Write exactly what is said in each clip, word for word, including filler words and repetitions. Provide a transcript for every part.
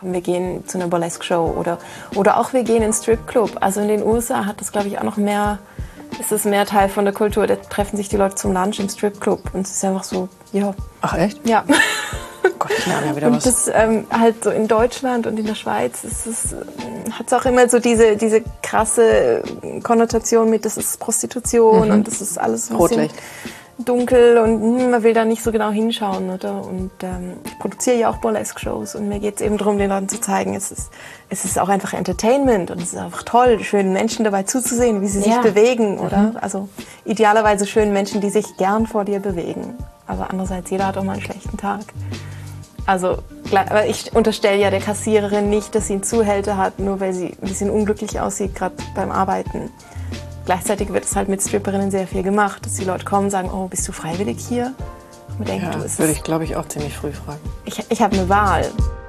komm, wir gehen zu einer Burlesque-Show oder, oder auch wir gehen in einen Stripclub. Also in den U S A hat das, glaube ich, auch noch mehr, ist es mehr Teil von der Kultur. Da treffen sich die Leute zum Lunch im Stripclub und es ist einfach so, ja. Ach echt? Ja. Gott, ich lerne ja wieder und was. das ähm, halt so in Deutschland und in der Schweiz ist es, hat es auch immer so diese, diese krasse Konnotation mit, das ist Prostitution mhm. und das ist alles ein bisschen dunkel und man will da nicht so genau hinschauen, oder? Und ähm, ich produziere ja auch Burlesque-Shows und mir geht es eben darum, den Leuten zu zeigen, es ist, es ist auch einfach Entertainment und es ist einfach toll, schönen Menschen dabei zuzusehen, wie sie sich ja. bewegen, oder? Mhm. Also idealerweise schönen Menschen, die sich gern vor dir bewegen. Aber andererseits, jeder hat auch mal einen schlechten Tag. Also, aber ich unterstelle ja der Kassiererin nicht, dass sie einen Zuhälter hat, nur weil sie ein bisschen unglücklich aussieht, gerade beim Arbeiten. Gleichzeitig wird es halt mit Stripperinnen sehr viel gemacht, dass die Leute kommen und sagen, oh, bist du freiwillig hier? Und man denkt, ja, du, ist würde ich, glaube ich, auch ziemlich früh fragen. Ich, ich habe eine Wahl.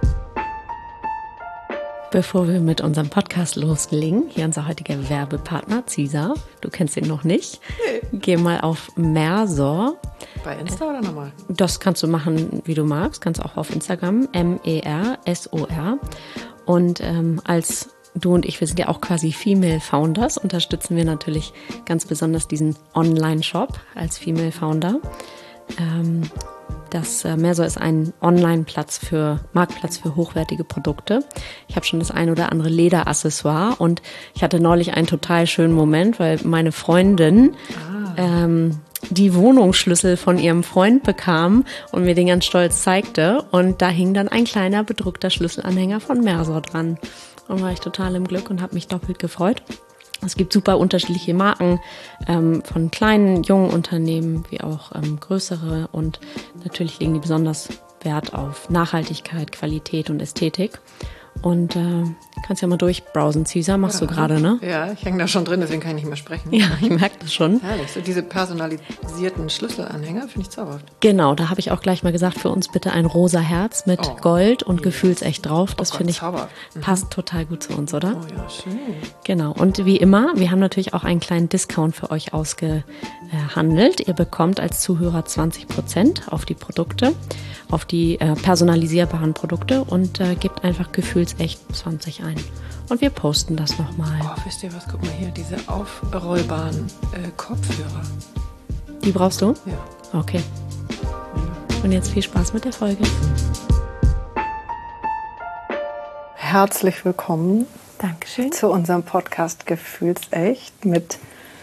Bevor wir mit unserem Podcast loslegen, hier unser heutiger Werbepartner, Cesar. Du kennst ihn noch nicht. Nee. Geh mal auf Mersor. Bei Insta oder normal? Das kannst du machen, wie du magst. Kannst auch auf Instagram, M E R S O R. Und ähm, als du und ich, wir sind ja auch quasi Female Founders, unterstützen wir natürlich ganz besonders diesen Online-Shop als Female Founder. Ähm, Das äh, Mersor ist ein Online-Platz für Marktplatz für hochwertige Produkte. Ich habe schon das ein oder andere Lederaccessoire und ich hatte neulich einen total schönen Moment, weil meine Freundin ah. ähm, die Wohnungsschlüssel von ihrem Freund bekam und mir den ganz stolz zeigte. Und da hing dann ein kleiner bedruckter Schlüsselanhänger von Mersor dran. Und war ich total im Glück und habe mich doppelt gefreut. Es gibt super unterschiedliche Marken ähm, von kleinen, jungen Unternehmen wie auch ähm, größere und natürlich legen die besonders Wert auf Nachhaltigkeit, Qualität und Ästhetik. Und äh, kannst ja mal durchbrowsen. Cesar, machst ja, du gerade, ne? Ja, ich hänge da schon drin, deswegen kann ich nicht mehr sprechen. Ja, ich merke das schon. Herrlich, so diese personalisierten Schlüsselanhänger finde ich zauberhaft. Genau, da habe ich auch gleich mal gesagt, für uns bitte ein rosa Herz mit oh, Gold und yeah. gefühlsecht drauf. Das oh finde ich zauberhaft. Passt mhm. total gut zu uns, oder? Oh ja, schön. Genau, und wie immer, wir haben natürlich auch einen kleinen Discount für euch ausgehandelt. Ihr bekommt als Zuhörer zwanzig Prozent auf die Produkte, auf die äh, personalisierbaren Produkte und äh, gebt einfach gefühlsecht zwanzig ein. Und wir posten das nochmal. Oh, wisst ihr was? Guck mal hier, diese aufrollbaren äh, Kopfhörer. Die brauchst du? Ja. Okay. Und jetzt viel Spaß mit der Folge. Herzlich willkommen. Dankeschön. Zu unserem Podcast Gefühlsecht mit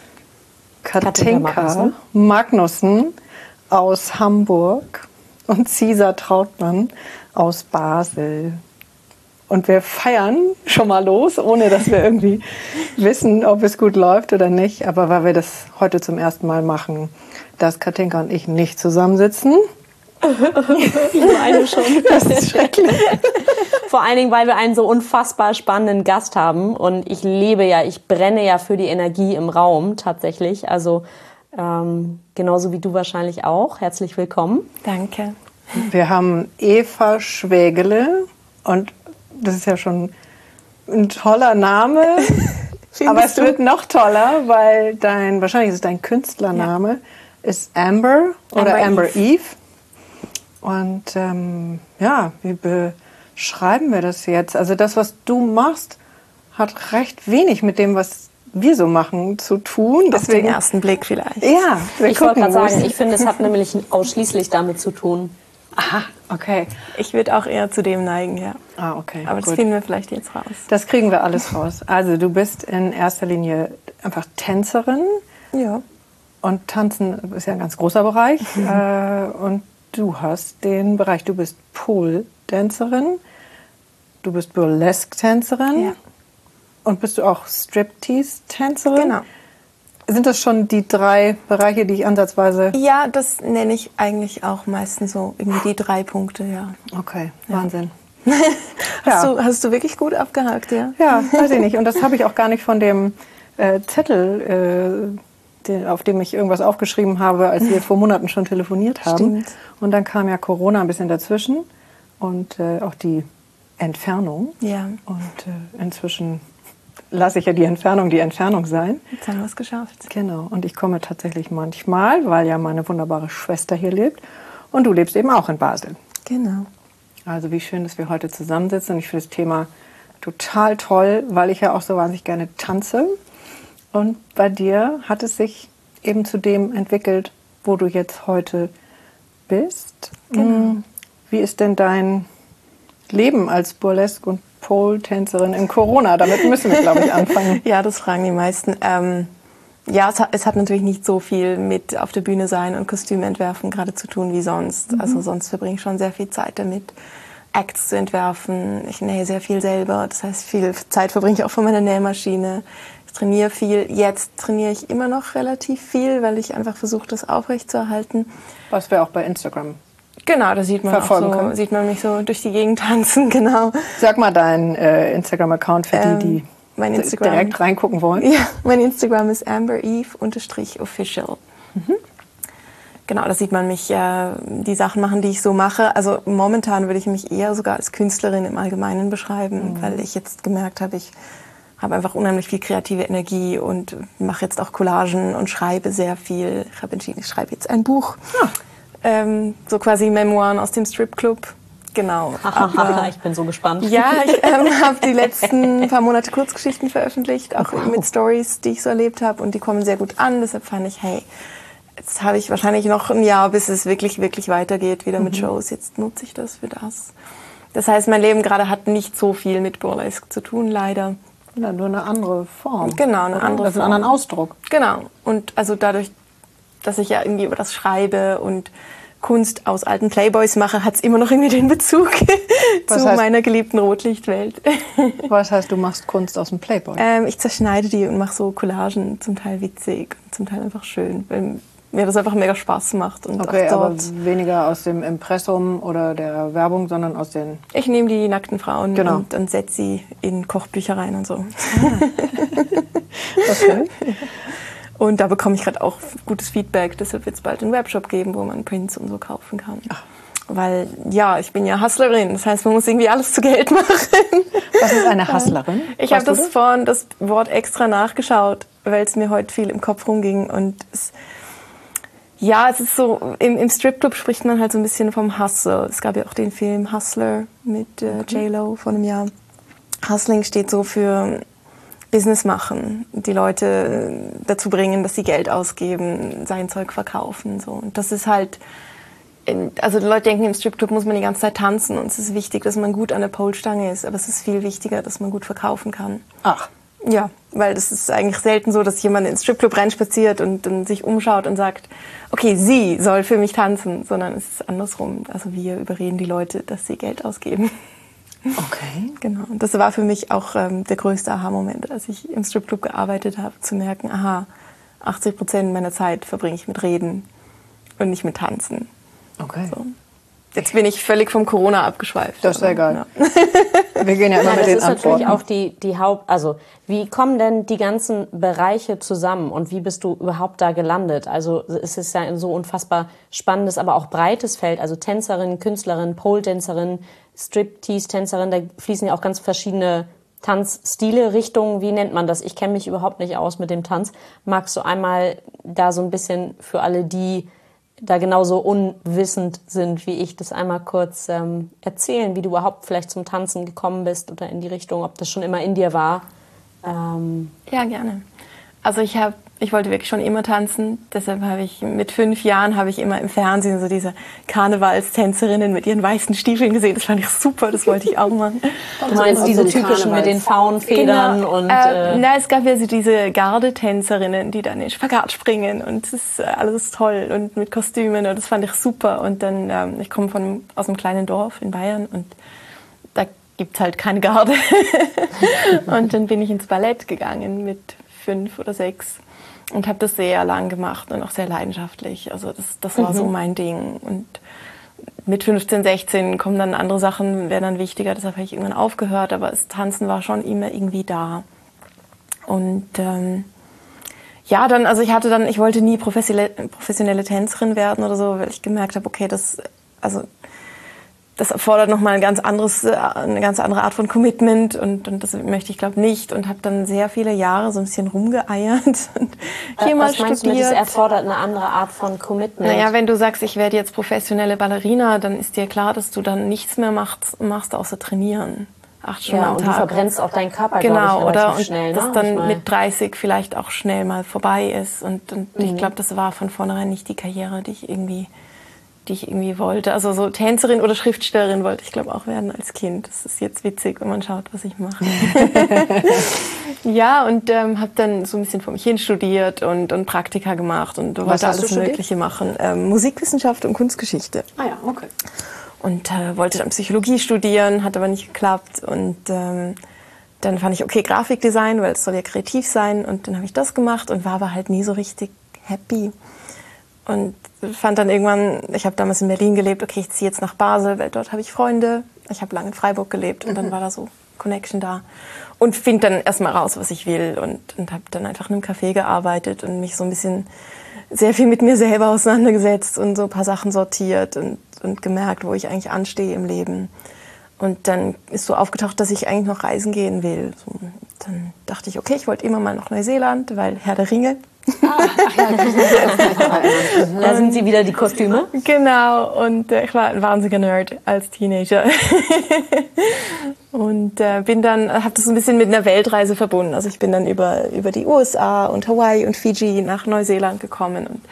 Katinka Magnussen aus Hamburg und Cesar Trautmann aus Basel. Und wir feiern schon mal los, ohne dass wir irgendwie wissen, ob es gut läuft oder nicht. Aber weil wir das heute zum ersten Mal machen, dass Katinka und ich nicht zusammensitzen. Ich meine schon. Das ist schrecklich. Vor allen Dingen, weil wir einen so unfassbar spannenden Gast haben. Und ich lebe ja, ich brenne ja für die Energie im Raum tatsächlich. Also ähm, genauso wie du wahrscheinlich auch. Herzlich willkommen. Danke. Wir haben Eva Schwägele und das ist ja schon ein toller Name, aber es wird noch toller, weil dein, wahrscheinlich ist es dein Künstlername, ja. ist Amber oder Amber, Amber Eve. Eve. Und ähm, ja, wie beschreiben wir das jetzt? Also das, was du machst, hat recht wenig mit dem, was wir so machen, zu tun. Auf den ersten Blick vielleicht. Ja, wir ich wollte gerade sagen, ich finde, es hat nämlich ausschließlich damit zu tun. Aha, okay. Ich würde auch eher zu dem neigen, ja. Ah, okay. Aber das gut. kriegen wir vielleicht jetzt raus. Das kriegen wir alles raus. Also du bist in erster Linie einfach Tänzerin. Ja. Und Tanzen ist ja ein ganz großer Bereich. Mhm. Äh, und du hast den Bereich, du bist Pole-Tänzerin, du bist Burlesque-Tänzerin. Ja. Und bist du auch Striptease-Tänzerin? Genau. Sind das schon die drei Bereiche, die ich ansatzweise... Ja, das nenne ich eigentlich auch meistens so, irgendwie die drei Punkte, ja. Okay, Wahnsinn. Ja. hast, ja. du, hast du wirklich gut abgehakt, ja? Ja, weiß ich nicht. Und das habe ich auch gar nicht von dem äh, Zettel, äh, den, auf dem ich irgendwas aufgeschrieben habe, als wir vor Monaten schon telefoniert haben. Stimmt. Und dann kam ja Corona ein bisschen dazwischen und äh, auch die Entfernung. Ja. Und äh, inzwischen... lasse ich ja die Entfernung die Entfernung sein. Jetzt haben wir es geschafft. Genau. Und ich komme tatsächlich manchmal, weil ja meine wunderbare Schwester hier lebt. Und du lebst eben auch in Basel. Genau. Also wie schön, dass wir heute zusammensitzen. Und ich finde das Thema total toll, weil ich ja auch so wahnsinnig gerne tanze. Und bei dir hat es sich eben zu dem entwickelt, wo du jetzt heute bist. Genau. Wie ist denn dein Leben als Burlesque- und Pole-Tänzerin in Corona? Damit müssen wir, glaube ich, anfangen. Ja, das fragen die meisten. Ähm, ja, es hat, es hat natürlich nicht so viel mit auf der Bühne sein und Kostüme entwerfen gerade zu tun wie sonst. Mhm. Also sonst verbringe ich schon sehr viel Zeit damit, Acts zu entwerfen. Ich nähe sehr viel selber. Das heißt, viel Zeit verbringe ich auch vor meiner Nähmaschine. Ich trainiere viel. Jetzt trainiere ich immer noch relativ viel, weil ich einfach versuche, das aufrechtzuerhalten. Was wir auch bei Instagram Genau, da sieht man auch so, können. sieht man mich so durch die Gegend tanzen, genau. Sag mal deinen äh, Instagram-Account für ähm, die, die mein Instagram, direkt reingucken wollen. Ja, mein Instagram ist ambereve-official. Mhm. Genau, da sieht man mich, äh, die Sachen machen, die ich so mache. Also momentan würde ich mich eher sogar als Künstlerin im Allgemeinen beschreiben, mhm. weil ich jetzt gemerkt habe, ich habe einfach unheimlich viel kreative Energie und mache jetzt auch Collagen und schreibe sehr viel. Ich habe entschieden, ich schreibe jetzt ein Buch. Ja. Ähm, so quasi Memoiren aus dem Stripclub. Genau. Aber ich bin so gespannt. Ja, ich ähm, habe die letzten paar Monate Kurzgeschichten veröffentlicht, auch wow. mit Stories, die ich so erlebt habe. Und die kommen sehr gut an. Deshalb fand ich, hey, jetzt habe ich wahrscheinlich noch ein Jahr, bis es wirklich, wirklich weitergeht, wieder mhm. mit Shows. Jetzt nutze ich das für das. Das heißt, mein Leben gerade hat nicht so viel mit Burlesque zu tun, leider. Ja, nur eine andere Form. Genau, eine andere das ist ein anderer Ausdruck. Genau. Und also dadurch, dass ich ja irgendwie über das schreibe und Kunst aus alten Playboys mache, hat es immer noch irgendwie den Bezug zu heißt, meiner geliebten Rotlichtwelt. Was heißt, du machst Kunst aus dem Playboy? Ähm, ich zerschneide die und mache so Collagen, zum Teil witzig, zum Teil einfach schön, weil mir das einfach mega Spaß macht. Und okay, auch dort aber weniger aus dem Impressum oder der Werbung, sondern aus den... Ich nehme die nackten Frauen genau. und, und setze sie in Kochbücher rein und so. Okay. Und da bekomme ich gerade auch gutes Feedback. Deshalb wird es bald einen Webshop geben, wo man Prints und so kaufen kann. Ach. Weil, ja, ich bin ja Hustlerin. Das heißt, man muss irgendwie alles zu Geld machen. Was ist eine Hustlerin? Ich habe das vorhin, das Wort extra nachgeschaut, weil es mir heute viel im Kopf rumging. Und es, ja, es ist so, im, im Stripclub spricht man halt so ein bisschen vom Hustle. Es gab ja auch den Film Hustler mit äh, okay. J-Lo vor einem Jahr. Hustling steht so für Business machen, die Leute dazu bringen, dass sie Geld ausgeben, sein Zeug verkaufen. So. Und das ist halt, also die Leute denken, im Stripclub muss man die ganze Zeit tanzen und es ist wichtig, dass man gut an der Pole-Stange ist, aber es ist viel wichtiger, dass man gut verkaufen kann. Ach. Ja, weil das ist eigentlich selten so, dass jemand ins Stripclub reinspaziert und, und sich umschaut und sagt, okay, sie soll für mich tanzen, sondern es ist andersrum. Also wir überreden die Leute, dass sie Geld ausgeben. Okay. Genau. Und das war für mich auch ähm, der größte Aha-Moment, als ich im Stripclub gearbeitet habe, zu merken, aha, achtzig Prozent meiner Zeit verbringe ich mit Reden und nicht mit Tanzen. Okay. So. Jetzt bin ich völlig vom Corona abgeschweift. Das ist ja egal. Ja. Wir gehen ja immer ja, mit den Antworten. Das ist natürlich auch die, die Haupt... Also, wie kommen denn die ganzen Bereiche zusammen und wie bist du überhaupt da gelandet? Also, es ist ja ein so unfassbar spannendes, aber auch breites Feld. Also Tänzerin, Künstlerin, Pole-Tänzerin, Striptease-Tänzerin, da fließen ja auch ganz verschiedene Tanzstile, Richtungen. Wie nennt man das? Ich kenne mich überhaupt nicht aus mit dem Tanz. Magst du einmal da so ein bisschen für alle, die da genauso unwissend sind wie ich, das einmal kurz ähm, erzählen, wie du überhaupt vielleicht zum Tanzen gekommen bist oder in die Richtung, ob das schon immer in dir war? Ähm ja, gerne. Also ich habe, ich wollte wirklich schon immer tanzen, deshalb habe ich mit fünf Jahren habe ich immer im Fernsehen so diese Karnevalstänzerinnen mit ihren weißen Stiefeln gesehen. Das fand ich super, das wollte ich auch machen. Du meinst diese typischen mit den Faunfedern genau. und... Äh, äh, na, es gab ja so diese Gardetänzerinnen, die dann in Spagat springen und das ist alles toll und mit Kostümen und das fand ich super. Und dann, ähm, ich komme von aus einem kleinen Dorf in Bayern und da gibt's halt keine Garde. Und dann bin ich ins Ballett gegangen mit fünf oder sechs und habe das sehr lang gemacht und auch sehr leidenschaftlich. Also das, das war mhm. so mein Ding. Und mit fünfzehn, sechzehn kommen dann andere Sachen, werden dann wichtiger. Deshalb habe ich irgendwann aufgehört. Aber das Tanzen war schon immer irgendwie da. Und ähm, ja, dann, also ich hatte dann, ich wollte nie professionelle, professionelle Tänzerin werden oder so, weil ich gemerkt habe, okay, das, also das erfordert nochmal ein ganz anderes, eine ganz andere Art von Commitment und, und das möchte ich, glaube nicht. Und habe dann sehr viele Jahre so ein bisschen rumgeeiert und hier äh, mal was meinst studiert. Du, das erfordert eine andere Art von Commitment? Naja, wenn du sagst, ich werde jetzt professionelle Ballerina, dann ist dir klar, dass du dann nichts mehr machst, machst außer trainieren. Acht Stunden ja, am und Tag. du verbrennst auch deinen Körper, genau, glaube ich, oder? Und schnell. das ne? dann mit dreißig vielleicht auch schnell mal vorbei ist. Und, und mhm. ich glaube, das war von vornherein nicht die Karriere, die ich irgendwie... die ich irgendwie wollte. Also so Tänzerin oder Schriftstellerin wollte ich, glaube auch werden als Kind. Das ist jetzt witzig, wenn man schaut, was ich mache. Ja, und ähm, habe dann so ein bisschen vor mich hin studiert und, und Praktika gemacht und wollte alles Mögliche machen. Ähm, Musikwissenschaft und Kunstgeschichte. Ah ja, okay. Und äh, wollte dann Psychologie studieren, hat aber nicht geklappt. Und ähm, dann fand ich, okay, Grafikdesign, weil es soll ja kreativ sein. Und dann habe ich das gemacht und war aber halt nie so richtig happy. Und fand dann irgendwann, ich habe damals in Berlin gelebt, okay, ich ziehe jetzt nach Basel, weil dort habe ich Freunde. Ich habe lange in Freiburg gelebt und dann war da so Connection da. Und finde dann erstmal raus, was ich will. Und, und habe dann einfach in einem Café gearbeitet und mich so ein bisschen sehr viel mit mir selber auseinandergesetzt und so ein paar Sachen sortiert und, und gemerkt, wo ich eigentlich anstehe im Leben. Und dann ist so aufgetaucht, dass ich eigentlich noch reisen gehen will. So, dann dachte ich, okay, ich wollte immer mal nach Neuseeland, weil Herr der Ringe. Ah, ach ja, da sind sie wieder die Kostüme. Genau, und äh, ich war ein wahnsinniger Nerd als Teenager. Und äh, bin dann, habe das so ein bisschen mit einer Weltreise verbunden. Also ich bin dann über, über die U S A und Hawaii und Fiji nach Neuseeland gekommen und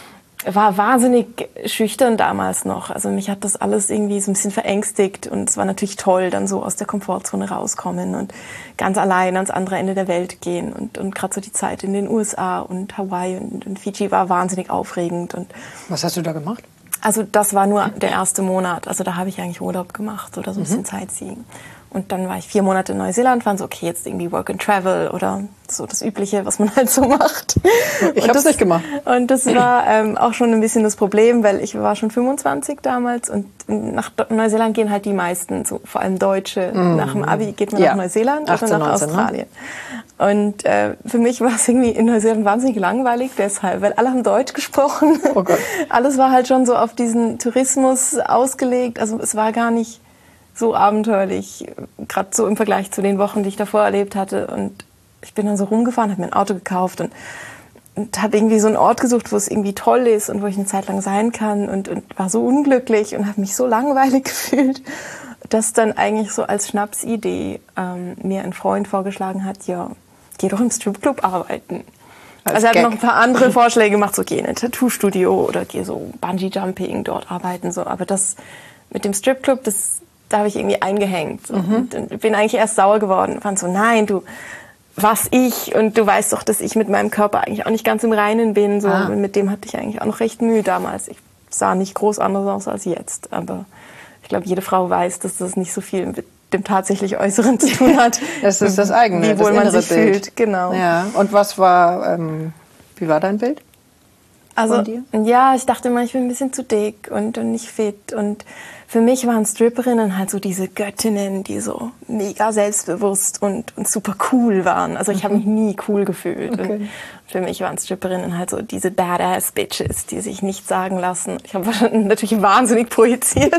war wahnsinnig schüchtern damals noch. Also mich hat das alles irgendwie so ein bisschen verängstigt und es war natürlich toll, dann so aus der Komfortzone rauskommen und ganz allein ans andere Ende der Welt gehen. Und, und gerade so die Zeit in den U S A und Hawaii und, und Fiji war wahnsinnig aufregend. Und was hast du da gemacht? Also das war nur der erste Monat. Also da habe ich eigentlich Urlaub gemacht oder so ein bisschen Sightseeing. Und dann war ich vier Monate in Neuseeland, waren so, okay, jetzt irgendwie Work and Travel oder so das Übliche, was man halt so macht. Ich habe es nicht gemacht. Und das war ähm, auch schon ein bisschen das Problem, weil ich war schon fünfundzwanzig damals und nach Neuseeland gehen halt die meisten, so vor allem Deutsche. Mm. Nach dem Abi geht man ja. nach Neuseeland achtzehn, oder nach neunzehn, Australien. Ne? Und äh, für mich war es irgendwie in Neuseeland wahnsinnig langweilig deshalb, weil alle haben Deutsch gesprochen. Oh Gott. Alles war halt schon so auf diesen Tourismus ausgelegt. Also es war gar nicht so abenteuerlich, gerade so im Vergleich zu den Wochen, die ich davor erlebt hatte. Und ich bin dann so rumgefahren, habe mir ein Auto gekauft und, und habe irgendwie so einen Ort gesucht, wo es irgendwie toll ist und wo ich eine Zeit lang sein kann und, und war so unglücklich und habe mich so langweilig gefühlt, dass dann eigentlich so als Schnapsidee ähm, mir ein Freund vorgeschlagen hat, ja, geh doch im Stripclub arbeiten. Als also er hat noch ein paar andere Vorschläge gemacht, so geh in ein Tattoo-Studio oder geh so Bungee-Jumping dort arbeiten, so. Aber das mit dem Stripclub, das da habe ich irgendwie eingehängt. So. Mhm. Und bin eigentlich erst sauer geworden. Fand so, nein, du, was ich? Und du weißt doch, dass ich mit meinem Körper eigentlich auch nicht ganz im Reinen bin. So. Ah. Und mit dem hatte ich eigentlich auch noch recht Mühe damals. Ich sah nicht groß anders aus als jetzt. Aber ich glaube, jede Frau weiß, dass das nicht so viel mit dem tatsächlich Äußeren zu tun hat. Das ist das eigene, wie wohl man sich Bild. fühlt. Genau. Ja. Und was war, ähm, wie war dein Bild? Also, ja, ich dachte immer, ich bin ein bisschen zu dick und, und nicht fit. Und für mich waren Stripperinnen halt so diese Göttinnen, die so mega selbstbewusst und, und super cool waren. Also ich habe mich nie cool gefühlt. Okay. Und für mich waren Stripperinnen halt so diese Badass Bitches, die sich nichts sagen lassen. Ich habe natürlich wahnsinnig projiziert.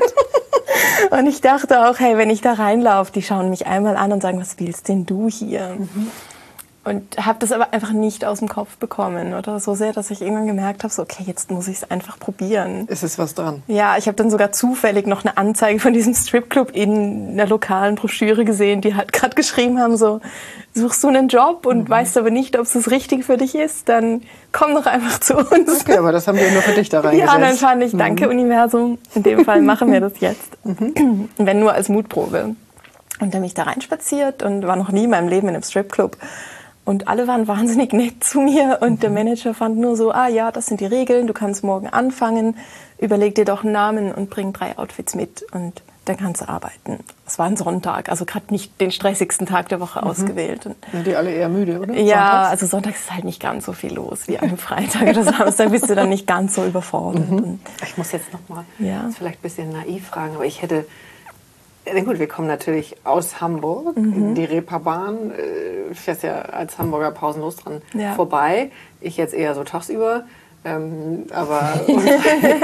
Und ich dachte auch, hey, wenn ich da reinlaufe, die schauen mich einmal an und sagen, was willst denn du hier? Mhm. Und habe das aber einfach nicht aus dem Kopf bekommen oder so sehr, dass ich irgendwann gemerkt habe, so okay, jetzt muss ich es einfach probieren. Ist es was dran? Ja, ich habe dann sogar zufällig noch eine Anzeige von diesem Stripclub in einer lokalen Broschüre gesehen, die halt gerade geschrieben haben, so suchst du einen Job und mhm. weißt aber nicht, ob es das Richtige für dich ist, dann komm doch einfach zu uns. Okay, aber das haben wir nur für dich da reingesetzt. Ja, dann fand ich, danke mhm. Universum, in dem Fall machen wir das jetzt. Mhm. Wenn nur als Mutprobe. Und dann bin ich da reinspaziert und war noch nie in meinem Leben in einem Stripclub. Und alle waren wahnsinnig nett zu mir und mhm. der Manager fand nur so, ah ja, das sind die Regeln, du kannst morgen anfangen, überleg dir doch einen Namen und bring drei Outfits mit und dann kannst du arbeiten. Es war ein Sonntag, also gerade nicht den stressigsten Tag der Woche mhm. ausgewählt. Und sind die alle eher müde, oder? Ja, Sonntags? Also sonntags ist halt nicht ganz so viel los wie am Freitag oder Samstag, bist du dann nicht ganz so überfordert. Mhm. Ich muss jetzt noch mal, ja. das ist vielleicht ein bisschen naiv fragen, aber ich hätte... Na gut, wir kommen natürlich aus Hamburg. Mhm. Die Reeperbahn äh, fährst ja als Hamburger pausenlos dran ja. vorbei. Ich jetzt eher so tagsüber. Ähm, aber unsere,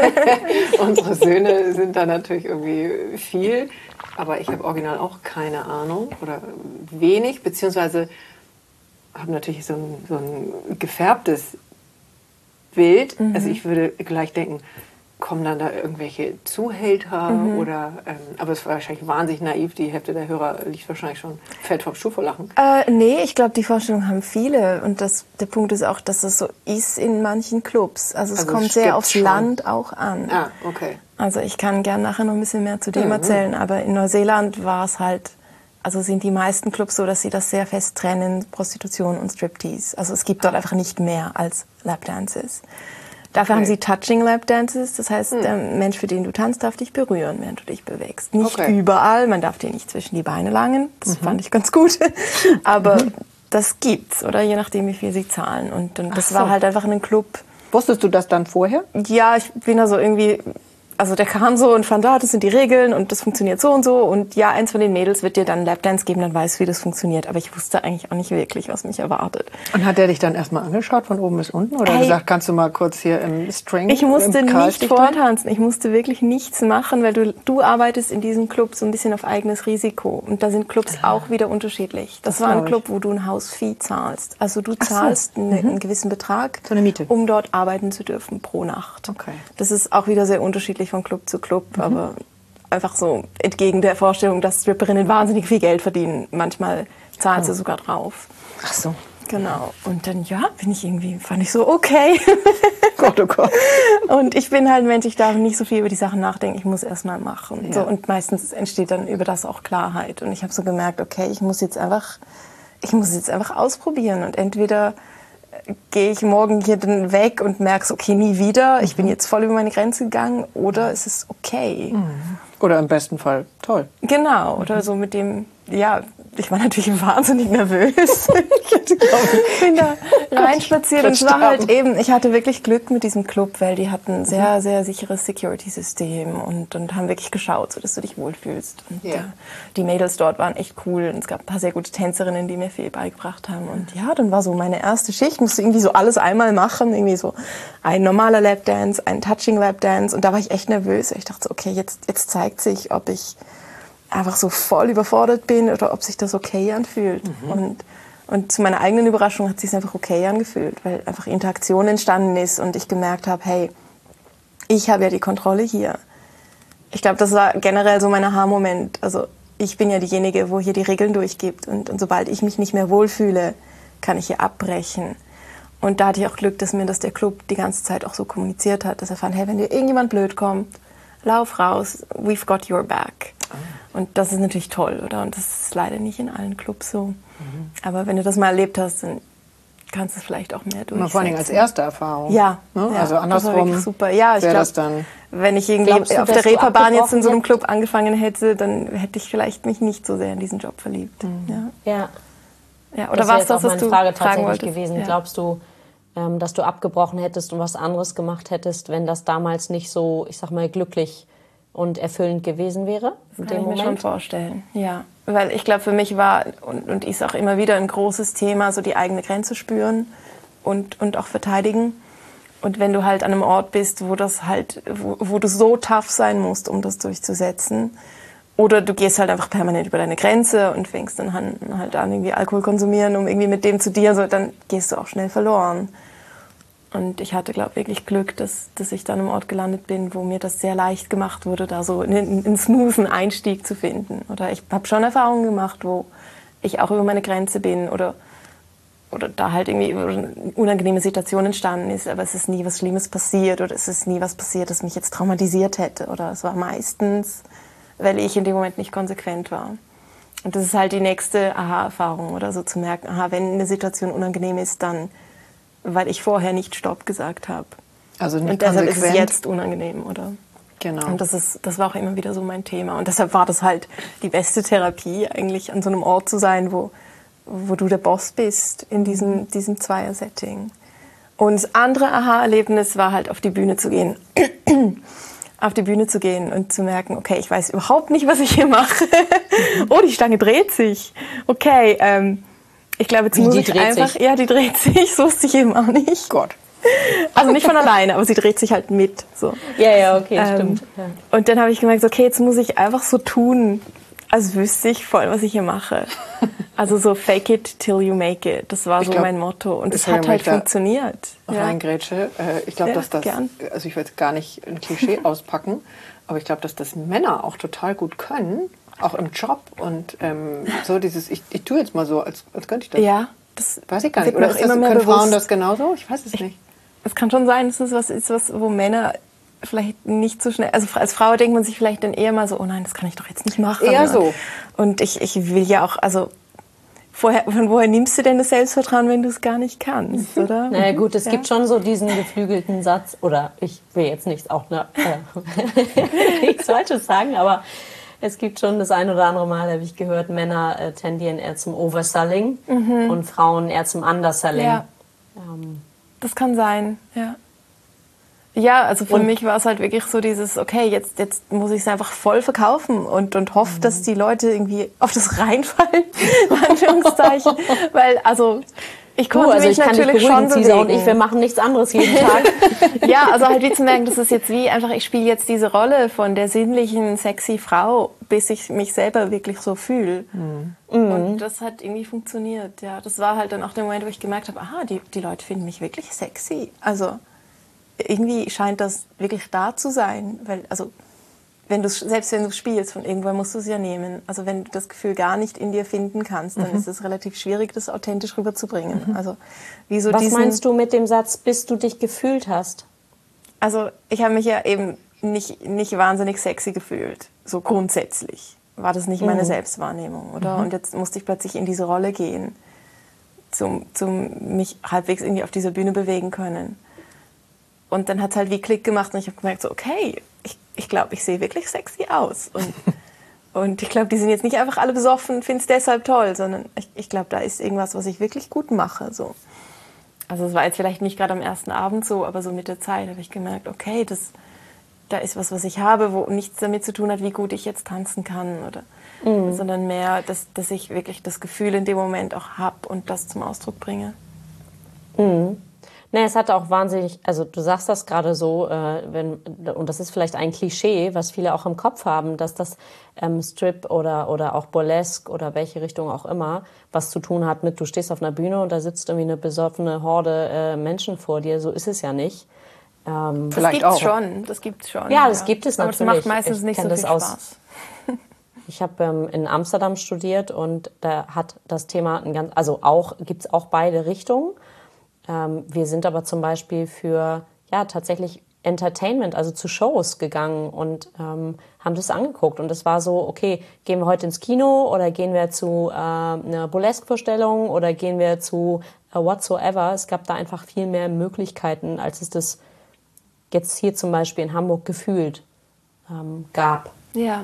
unsere Söhne sind da natürlich irgendwie viel. Aber ich habe original auch keine Ahnung oder wenig, beziehungsweise habe natürlich so ein, so ein gefärbtes Bild. Mhm. Also ich würde gleich denken, kommen dann da irgendwelche Zuhälter mhm. oder, ähm, aber es war wahrscheinlich wahnsinnig naiv, die Hälfte der Hörer liegt wahrscheinlich schon fällt vom Schuh vor Lachen. Äh, nee, ich glaube, die Vorstellung haben viele und das, der Punkt ist auch, dass es so ist in manchen Clubs. Also es also kommt es sehr aufs schon. Land auch an. Ah, okay. Also ich kann gerne nachher noch ein bisschen mehr zu dem mhm. erzählen, aber in Neuseeland war es halt, also sind die meisten Clubs so, dass sie das sehr fest trennen, Prostitution und Striptease. Also es gibt dort einfach nicht mehr als Lapdances. Dafür okay. haben sie Touching Lap Dances, das heißt, hm. der Mensch, für den du tanzt, darf dich berühren, während du dich bewegst. Nicht okay. überall, man darf dir nicht zwischen die Beine langen, das mhm. fand ich ganz gut, aber mhm. das gibt's, oder je nachdem, wie viel sie zahlen. Und, und das so. war halt einfach ein Club. Wusstest du das dann vorher? Ja, ich bin da so irgendwie, also der kam so und fand, ah, das sind die Regeln und das funktioniert so und so. Und ja, eins von den Mädels wird dir dann einen Lapdance geben, dann weißt du, wie das funktioniert. Aber ich wusste eigentlich auch nicht wirklich, was mich erwartet. Und hat der dich dann erstmal angeschaut von oben bis unten? Oder hey, gesagt, kannst du mal kurz hier im String? Ich musste nicht vortanzen. Ich musste wirklich nichts machen, weil du, du arbeitest in diesem Club so ein bisschen auf eigenes Risiko. Und da sind Clubs ah. auch wieder unterschiedlich. Das, das war ein Club, wo du ein Hausfee zahlst. Also du zahlst so. eine, mhm. einen gewissen Betrag, so eine Miete, um dort arbeiten zu dürfen pro Nacht. Okay. Das ist auch wieder sehr unterschiedlich von Club zu Club, mhm. aber einfach so entgegen der Vorstellung, dass Stripperinnen wahnsinnig viel Geld verdienen. Manchmal zahlen sie oh. sogar drauf. Ach so. Genau. Und dann, ja, bin ich irgendwie, fand ich so, okay. Gott, oh Gott. Und ich bin halt ein Mensch, ich darf nicht so viel über die Sachen nachdenken, ich muss erst mal machen. Ja. So, und meistens entsteht dann über das auch Klarheit. Und ich habe so gemerkt, okay, ich muss jetzt einfach, ich muss jetzt einfach ausprobieren. Und entweder gehe ich morgen hier dann weg und merke, okay, nie wieder, ich bin jetzt voll über meine Grenze gegangen, oder es ist okay. Oder im besten Fall toll. Genau, oder so mit dem, ja, ich war natürlich wahnsinnig nervös. Ich bin da reinspaziert und es war halt eben, ich hatte wirklich Glück mit diesem Club, weil die hatten ein sehr, sehr sicheres Security-System und, und haben wirklich geschaut, sodass du dich wohlfühlst. Und ja. äh, die Mädels dort waren echt cool und es gab ein paar sehr gute Tänzerinnen, die mir viel beigebracht haben. Und ja, dann war so meine erste Schicht, musste irgendwie so alles einmal machen, irgendwie so ein normaler Lapdance, ein Touching Lapdance und da war ich echt nervös. Ich dachte so, okay, jetzt, jetzt zeigt sich, ob ich einfach so voll überfordert bin oder ob sich das okay anfühlt. Mhm. Und, und zu meiner eigenen Überraschung hat es sich einfach okay angefühlt, weil einfach Interaktion entstanden ist und ich gemerkt habe, hey, ich habe ja die Kontrolle hier. Ich glaube, das war generell so mein Aha-Moment. Also ich bin ja diejenige, wo hier die Regeln durchgibt und, und sobald ich mich nicht mehr wohlfühle, kann ich hier abbrechen. Und da hatte ich auch Glück, dass mir das der Club die ganze Zeit auch so kommuniziert hat, dass er fand, hey, wenn dir irgendjemand blöd kommt, lauf raus, we've got your back. Und das ist natürlich toll, oder? Und das ist leider nicht in allen Clubs so. Mhm. Aber wenn du das mal erlebt hast, dann kannst du es vielleicht auch mehr durchsetzen. Vor allem als erste Erfahrung. Ja. Ne? ja also andersrum super. Ja, ich glaube, wenn ich irgendwie du, auf der Reeperbahn jetzt in so einem Club angefangen hätte, dann hätte ich vielleicht mich nicht so sehr in diesen Job verliebt. Mhm. Ja. ja. ja. Oder was das, was du Frage fragen wolltest? Gewesen. Ja. Glaubst du, ähm, dass du abgebrochen hättest und was anderes gemacht hättest, wenn das damals nicht so, ich sag mal, glücklich und erfüllend gewesen wäre? Das kann ich mir schon vorstellen, ja. Weil ich glaube, für mich war und, und ist auch immer wieder ein großes Thema, so die eigene Grenze spüren und, und auch verteidigen. Und wenn du halt an einem Ort bist, wo das halt, wo, wo du so tough sein musst, um das durchzusetzen, oder du gehst halt einfach permanent über deine Grenze und fängst dann halt an, irgendwie Alkohol konsumieren, um irgendwie mit dem zu dir, so, dann gehst du auch schnell verloren. Und ich hatte, glaube ich, wirklich Glück, dass, dass ich dann am Ort gelandet bin, wo mir das sehr leicht gemacht wurde, da so einen, einen smoothen Einstieg zu finden. Oder ich habe schon Erfahrungen gemacht, wo ich auch über meine Grenze bin oder, oder da halt irgendwie eine unangenehme Situation entstanden ist, aber es ist nie was Schlimmes passiert oder es ist nie was passiert, das mich jetzt traumatisiert hätte. Oder es war meistens, weil ich in dem Moment nicht konsequent war. Und das ist halt die nächste Aha-Erfahrung, oder so zu merken, aha, wenn eine Situation unangenehm ist, dann weil ich vorher nicht Stopp gesagt habe. Also nicht und deshalb konsequent. ist es jetzt unangenehm, oder? Genau. Und das ist, das war auch immer wieder so mein Thema. Und deshalb war das halt die beste Therapie, eigentlich an so einem Ort zu sein, wo, wo du der Boss bist in diesem, diesem Zweier-Setting. Und das andere Aha-Erlebnis war halt auf die Bühne zu gehen. auf die Bühne zu gehen und zu merken, okay, ich weiß überhaupt nicht, was ich hier mache. Oh, die Stange dreht sich. Okay, ähm, ich glaube, jetzt Wie, muss die ich dreht einfach... sich? Ja, die dreht sich. Das wusste ich eben auch nicht. Gott. Also nicht von alleine, aber sie dreht sich halt mit. So. Ja, ja, okay, ähm, stimmt. Ja. Und dann habe ich gemerkt, okay, jetzt muss ich einfach so tun, als wüsste ich voll, was ich hier mache. Also so fake it till you make it. Das war ich so glaub, mein Motto. Und es hat halt funktioniert. Ja. Reingrätsche. Ich glaube, ja, dass das, gern. also ich will jetzt gar nicht ein Klischee auspacken, aber ich glaube, dass das Männer auch total gut können, auch im Job und ähm, so dieses, ich, ich tue jetzt mal so, als, als könnte ich das. Ja, das weiß ich gar nicht. Oder ist das, können bewusst. Frauen das genauso? Ich weiß es ich, nicht. Es kann schon sein, dass es was ist, was, wo Männer vielleicht nicht so schnell, also als Frau denkt man sich vielleicht dann eher mal so, oh nein, das kann ich doch jetzt nicht machen. Eher so. Und ich, ich will ja auch, also vorher, von woher nimmst du denn das Selbstvertrauen, wenn du es gar nicht kannst, oder? Na naja, gut, es ja. gibt schon so diesen geflügelten Satz, oder ich will jetzt nichts auch ne, äh, nichts Falsches sagen, aber es gibt schon das ein oder andere Mal, habe ich gehört, Männer äh, tendieren eher zum Overselling mhm. und Frauen eher zum Underselling. Ja. Ähm. Das kann sein, ja. Ja, also für und mich war es halt wirklich so dieses, okay, jetzt, jetzt muss ich es einfach voll verkaufen und, und hoffe, mhm. dass die Leute irgendwie auf das reinfallen, in Anführungszeichen. Weil, also, ich konnte also mich ich natürlich schon bewegen. Und ich, wir machen nichts anderes jeden Tag. Ja, also halt wie zu merken, das ist jetzt wie einfach, ich spiele jetzt diese Rolle von der sinnlichen, sexy Frau, bis ich mich selber wirklich so fühle. Mhm. Und das hat irgendwie funktioniert, ja. Das war halt dann auch der Moment, wo ich gemerkt habe, aha, die, die Leute finden mich wirklich sexy. Also irgendwie scheint das wirklich da zu sein, weil, also, wenn du, selbst wenn du spielst, von irgendwoher musst du es ja nehmen. Also wenn du das Gefühl gar nicht in dir finden kannst, dann mhm. ist es relativ schwierig, das authentisch rüberzubringen. Mhm. Also, wie so Was diesen, meinst du mit dem Satz, bis du dich gefühlt hast? Also ich habe mich ja eben nicht, nicht wahnsinnig sexy gefühlt, so grundsätzlich. War das nicht meine mhm. Selbstwahrnehmung, oder? Mhm. Und jetzt musste ich plötzlich in diese Rolle gehen, zum, zum mich halbwegs irgendwie auf dieser Bühne bewegen können. Und dann hat es halt wie Klick gemacht und ich habe gemerkt, so okay, ich, ich glaube, ich sehe wirklich sexy aus. Und, und ich glaube, die sind jetzt nicht einfach alle besoffen, finde es deshalb toll, sondern ich, ich glaube, da ist irgendwas, was ich wirklich gut mache. So. Also es war jetzt vielleicht nicht gerade am ersten Abend so, aber so mit der Zeit habe ich gemerkt, okay, das, da ist was, was ich habe, wo nichts damit zu tun hat, wie gut ich jetzt tanzen kann. Oder, mhm. sondern mehr, dass, dass ich wirklich das Gefühl in dem Moment auch habe und das zum Ausdruck bringe. Mhm. Nee, es hat auch wahnsinnig, also du sagst das gerade so, äh, wenn, und das ist vielleicht ein Klischee, was viele auch im Kopf haben, dass das ähm, Strip oder, oder auch Burlesque oder welche Richtung auch immer was zu tun hat mit, du stehst auf einer Bühne und da sitzt irgendwie eine besoffene Horde äh, Menschen vor dir. So ist es ja nicht. Ähm, das gibt's auch. schon, das gibt's schon. Ja, das ja. gibt es natürlich. Aber das macht meistens ich nicht so viel Spaß. Ich habe ähm, in Amsterdam studiert und da hat das Thema, ein ganz, also auch gibt's auch beide Richtungen. Ähm, wir sind aber zum Beispiel für ja tatsächlich Entertainment, also zu Shows gegangen und ähm, haben das angeguckt. Und es war so, okay, gehen wir heute ins Kino oder gehen wir zu äh, einer Burlesque-Vorstellung oder gehen wir zu äh, whatsoever. Es gab da einfach viel mehr Möglichkeiten, als es das jetzt hier zum Beispiel in Hamburg gefühlt ähm, gab. Ja.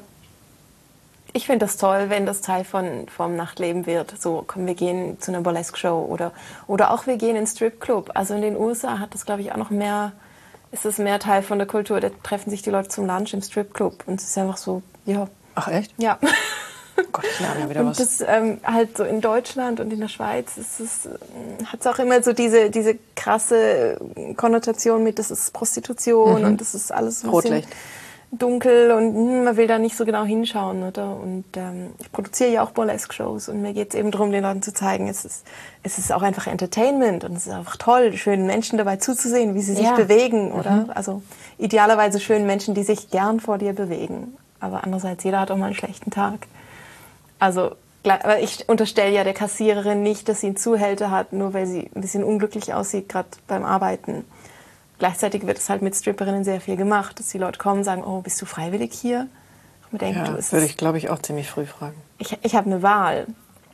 Ich finde das toll, wenn das Teil von, vom Nachtleben wird. So, komm, wir gehen zu einer Burlesque-Show oder, oder auch wir gehen in einen Stripclub. Also in den U S A hat das, glaube ich, auch noch mehr, ist das mehr Teil von der Kultur. Da treffen sich die Leute zum Lunch im Stripclub und es ist einfach so, ja. Ach echt? Ja. Gott, ich lerne ja wieder und was. Das ähm, halt so in Deutschland und in der Schweiz ist es, hat es auch immer so diese, diese krasse Konnotation mit, das ist Prostitution mhm. und das ist alles ein Rotlicht. Dunkel und hm, man will da nicht so genau hinschauen, oder? Und ähm, ich produziere ja auch Burlesque-Shows und mir geht es eben darum, den Leuten zu zeigen, es ist, es ist auch einfach Entertainment und es ist einfach toll, schönen Menschen dabei zuzusehen, wie sie sich ja. bewegen, oder? Mhm. Also idealerweise schönen Menschen, die sich gern vor dir bewegen. Aber andererseits, jeder hat auch mal einen schlechten Tag. Also, aber ich unterstelle ja der Kassiererin nicht, dass sie einen Zuhälter hat, nur weil sie ein bisschen unglücklich aussieht, gerade beim Arbeiten. Gleichzeitig wird es halt mit Stripperinnen sehr viel gemacht, dass die Leute kommen und sagen, oh, bist du freiwillig hier? Ich denke, ja, das würde ich, glaube ich, auch ziemlich früh fragen. Ich, ich habe eine Wahl.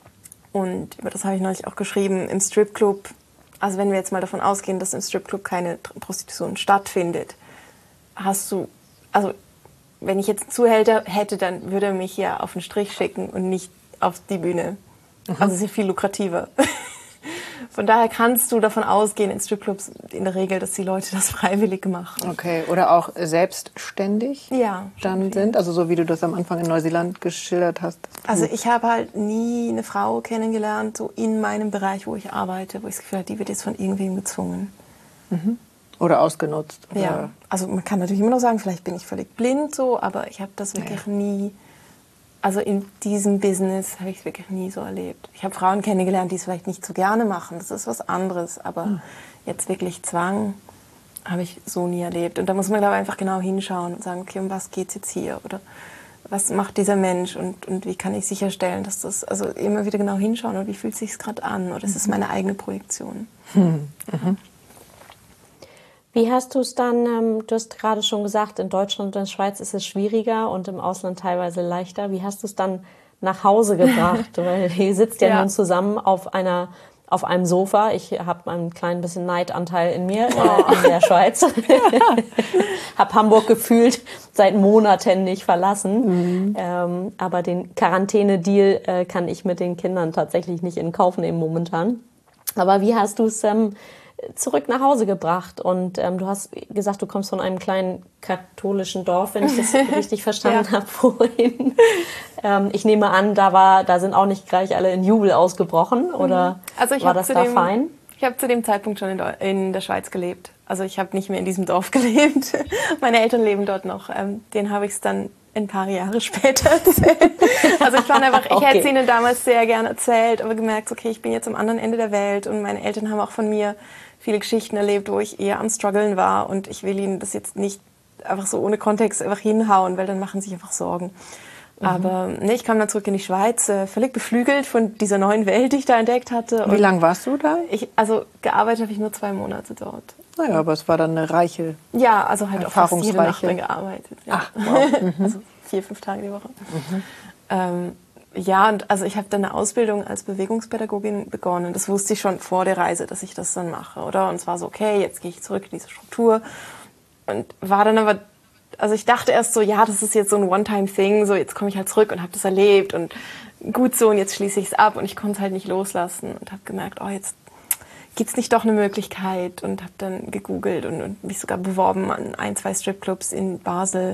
Und über das habe ich neulich auch geschrieben, im Stripclub, also wenn wir jetzt mal davon ausgehen, dass im Stripclub keine Prostitution stattfindet, hast du, also wenn ich jetzt einen Zuhälter hätte, dann würde er mich ja auf den Strich schicken und nicht auf die Bühne. Mhm. Also es ist viel lukrativer. Von daher kannst du davon ausgehen, in Stripclubs in der Regel, dass die Leute das freiwillig machen. Okay, oder auch selbstständig ja, dann sind, also so wie du das am Anfang in Neuseeland geschildert hast. Also ich habe halt nie eine Frau kennengelernt, so in meinem Bereich, wo ich arbeite, wo ich das Gefühl habe, die wird jetzt von irgendwem gezwungen. Mhm. Oder ausgenutzt. Oder ja, also man kann natürlich immer noch sagen, vielleicht bin ich völlig blind so, aber ich habe das wirklich ja. nie, also in diesem Business habe ich es wirklich nie so erlebt. Ich habe Frauen kennengelernt, die es vielleicht nicht so gerne machen, das ist was anderes, aber mhm. jetzt wirklich Zwang habe ich so nie erlebt. Und da muss man, glaube ich, einfach genau hinschauen und sagen, okay, um was geht es jetzt hier? Oder was macht dieser Mensch und, und wie kann ich sicherstellen, dass das, also immer wieder genau hinschauen und wie fühlt es sich gerade an? Oder ist es meine eigene Projektion? Mhm. Mhm. Wie hast du es dann, ähm, du hast gerade schon gesagt, in Deutschland und in der Schweiz ist es schwieriger und im Ausland teilweise leichter. Wie hast du es dann nach Hause gebracht? Weil ihr sitzt ja, ja nun zusammen auf einer auf einem Sofa. Ich habe einen kleinen bisschen Neidanteil in mir, äh, in der Schweiz. Habe Hamburg gefühlt seit Monaten nicht verlassen. Mhm. Ähm, aber den Quarantäne-Deal äh, kann ich mit den Kindern tatsächlich nicht in Kauf nehmen momentan. Aber wie hast du es ähm, zurück nach Hause gebracht? Und ähm, du hast gesagt, du kommst von einem kleinen katholischen Dorf, wenn ich das richtig verstanden ja. habe vorhin. Ähm, ich nehme an, da war, da sind auch nicht gleich alle in Jubel ausgebrochen, oder also ich war das da dem, fein? Ich habe zu dem Zeitpunkt schon in, in der Schweiz gelebt. Also ich habe nicht mehr in diesem Dorf gelebt. Meine Eltern leben dort noch. Ähm, den habe ich es dann ein paar Jahre später erzählt. Also ich fand einfach, ich okay. hätte es ihnen damals sehr gerne erzählt, aber gemerkt, okay, ich bin jetzt am anderen Ende der Welt und meine Eltern haben auch von mir viele Geschichten erlebt, wo ich eher am Struggeln war und ich will ihnen das jetzt nicht einfach so ohne Kontext einfach hinhauen, weil dann machen sie sich einfach Sorgen. Mhm. Aber ne, ich kam dann zurück in die Schweiz, äh, völlig beflügelt von dieser neuen Welt, die ich da entdeckt hatte. Wie lange warst du da? Ich, also gearbeitet habe ich nur zwei Monate dort. Naja, aber es war dann eine reiche, ja, also halt auch fast jede Nacht dann gearbeitet. Ja. Ach, wow. Mhm. Also vier, fünf Tage die Woche. Mhm. Ähm, ja, und also ich habe dann eine Ausbildung als Bewegungspädagogin begonnen. Das wusste ich schon vor der Reise, dass ich das dann mache, oder? Und es war so, okay, jetzt gehe ich zurück in diese Struktur. Und war dann aber, also ich dachte erst so, ja, das ist jetzt so ein One-Time-Thing, so jetzt komme ich halt zurück und habe das erlebt und gut so und jetzt schließe ich es ab und ich konnte es halt nicht loslassen und habe gemerkt, oh, jetzt gibt es nicht doch eine Möglichkeit und habe dann gegoogelt und, und mich sogar beworben an ein, zwei Stripclubs in Basel.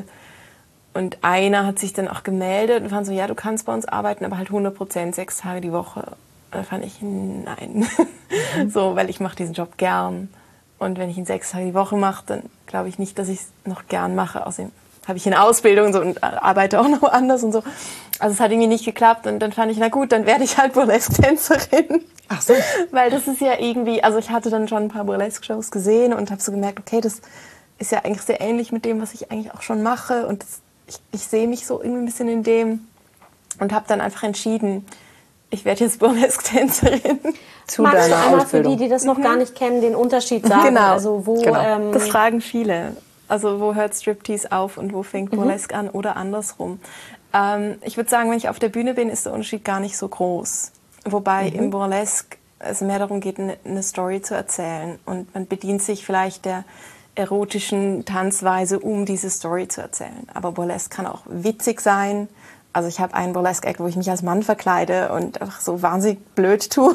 Und einer hat sich dann auch gemeldet und fand so, ja, du kannst bei uns arbeiten, aber halt hundert Prozent, sechs Tage die Woche. Und da fand ich, nein. Mhm. So, weil ich mache diesen Job gern. Und wenn ich ihn sechs Tage die Woche mache, dann glaube ich nicht, dass ich es noch gern mache. Außerdem habe ich eine Ausbildung und, so und arbeite auch noch woanders und so. Also es hat irgendwie nicht geklappt. Und dann fand ich, na gut, dann werde ich halt Burlesque-Tänzerin. Ach so. Weil das ist ja irgendwie, also ich hatte dann schon ein paar Burlesque-Shows gesehen und habe so gemerkt, okay, das ist ja eigentlich sehr ähnlich mit dem, was ich eigentlich auch schon mache. Und das, ich, ich sehe mich so irgendwie ein bisschen in dem und habe dann einfach entschieden, ich werde jetzt Burlesque-Tänzerin. Zu Magst deiner du einmal Ausbildung. Für die, die das noch mhm. gar nicht kennen, den Unterschied sagen? Genau. Also wo, genau. Ähm das fragen viele. Also wo hört Striptease auf und wo fängt mhm. Burlesque an oder andersrum. Ähm, ich würde sagen, wenn ich auf der Bühne bin, ist der Unterschied gar nicht so groß. Wobei mhm. im Burlesque es mehr darum geht, eine Story zu erzählen. Und man bedient sich vielleicht der erotischen Tanzweise, um diese Story zu erzählen. Aber Burlesque kann auch witzig sein. Also ich habe einen Burlesque-Act, wo ich mich als Mann verkleide und einfach so wahnsinnig blöd tue.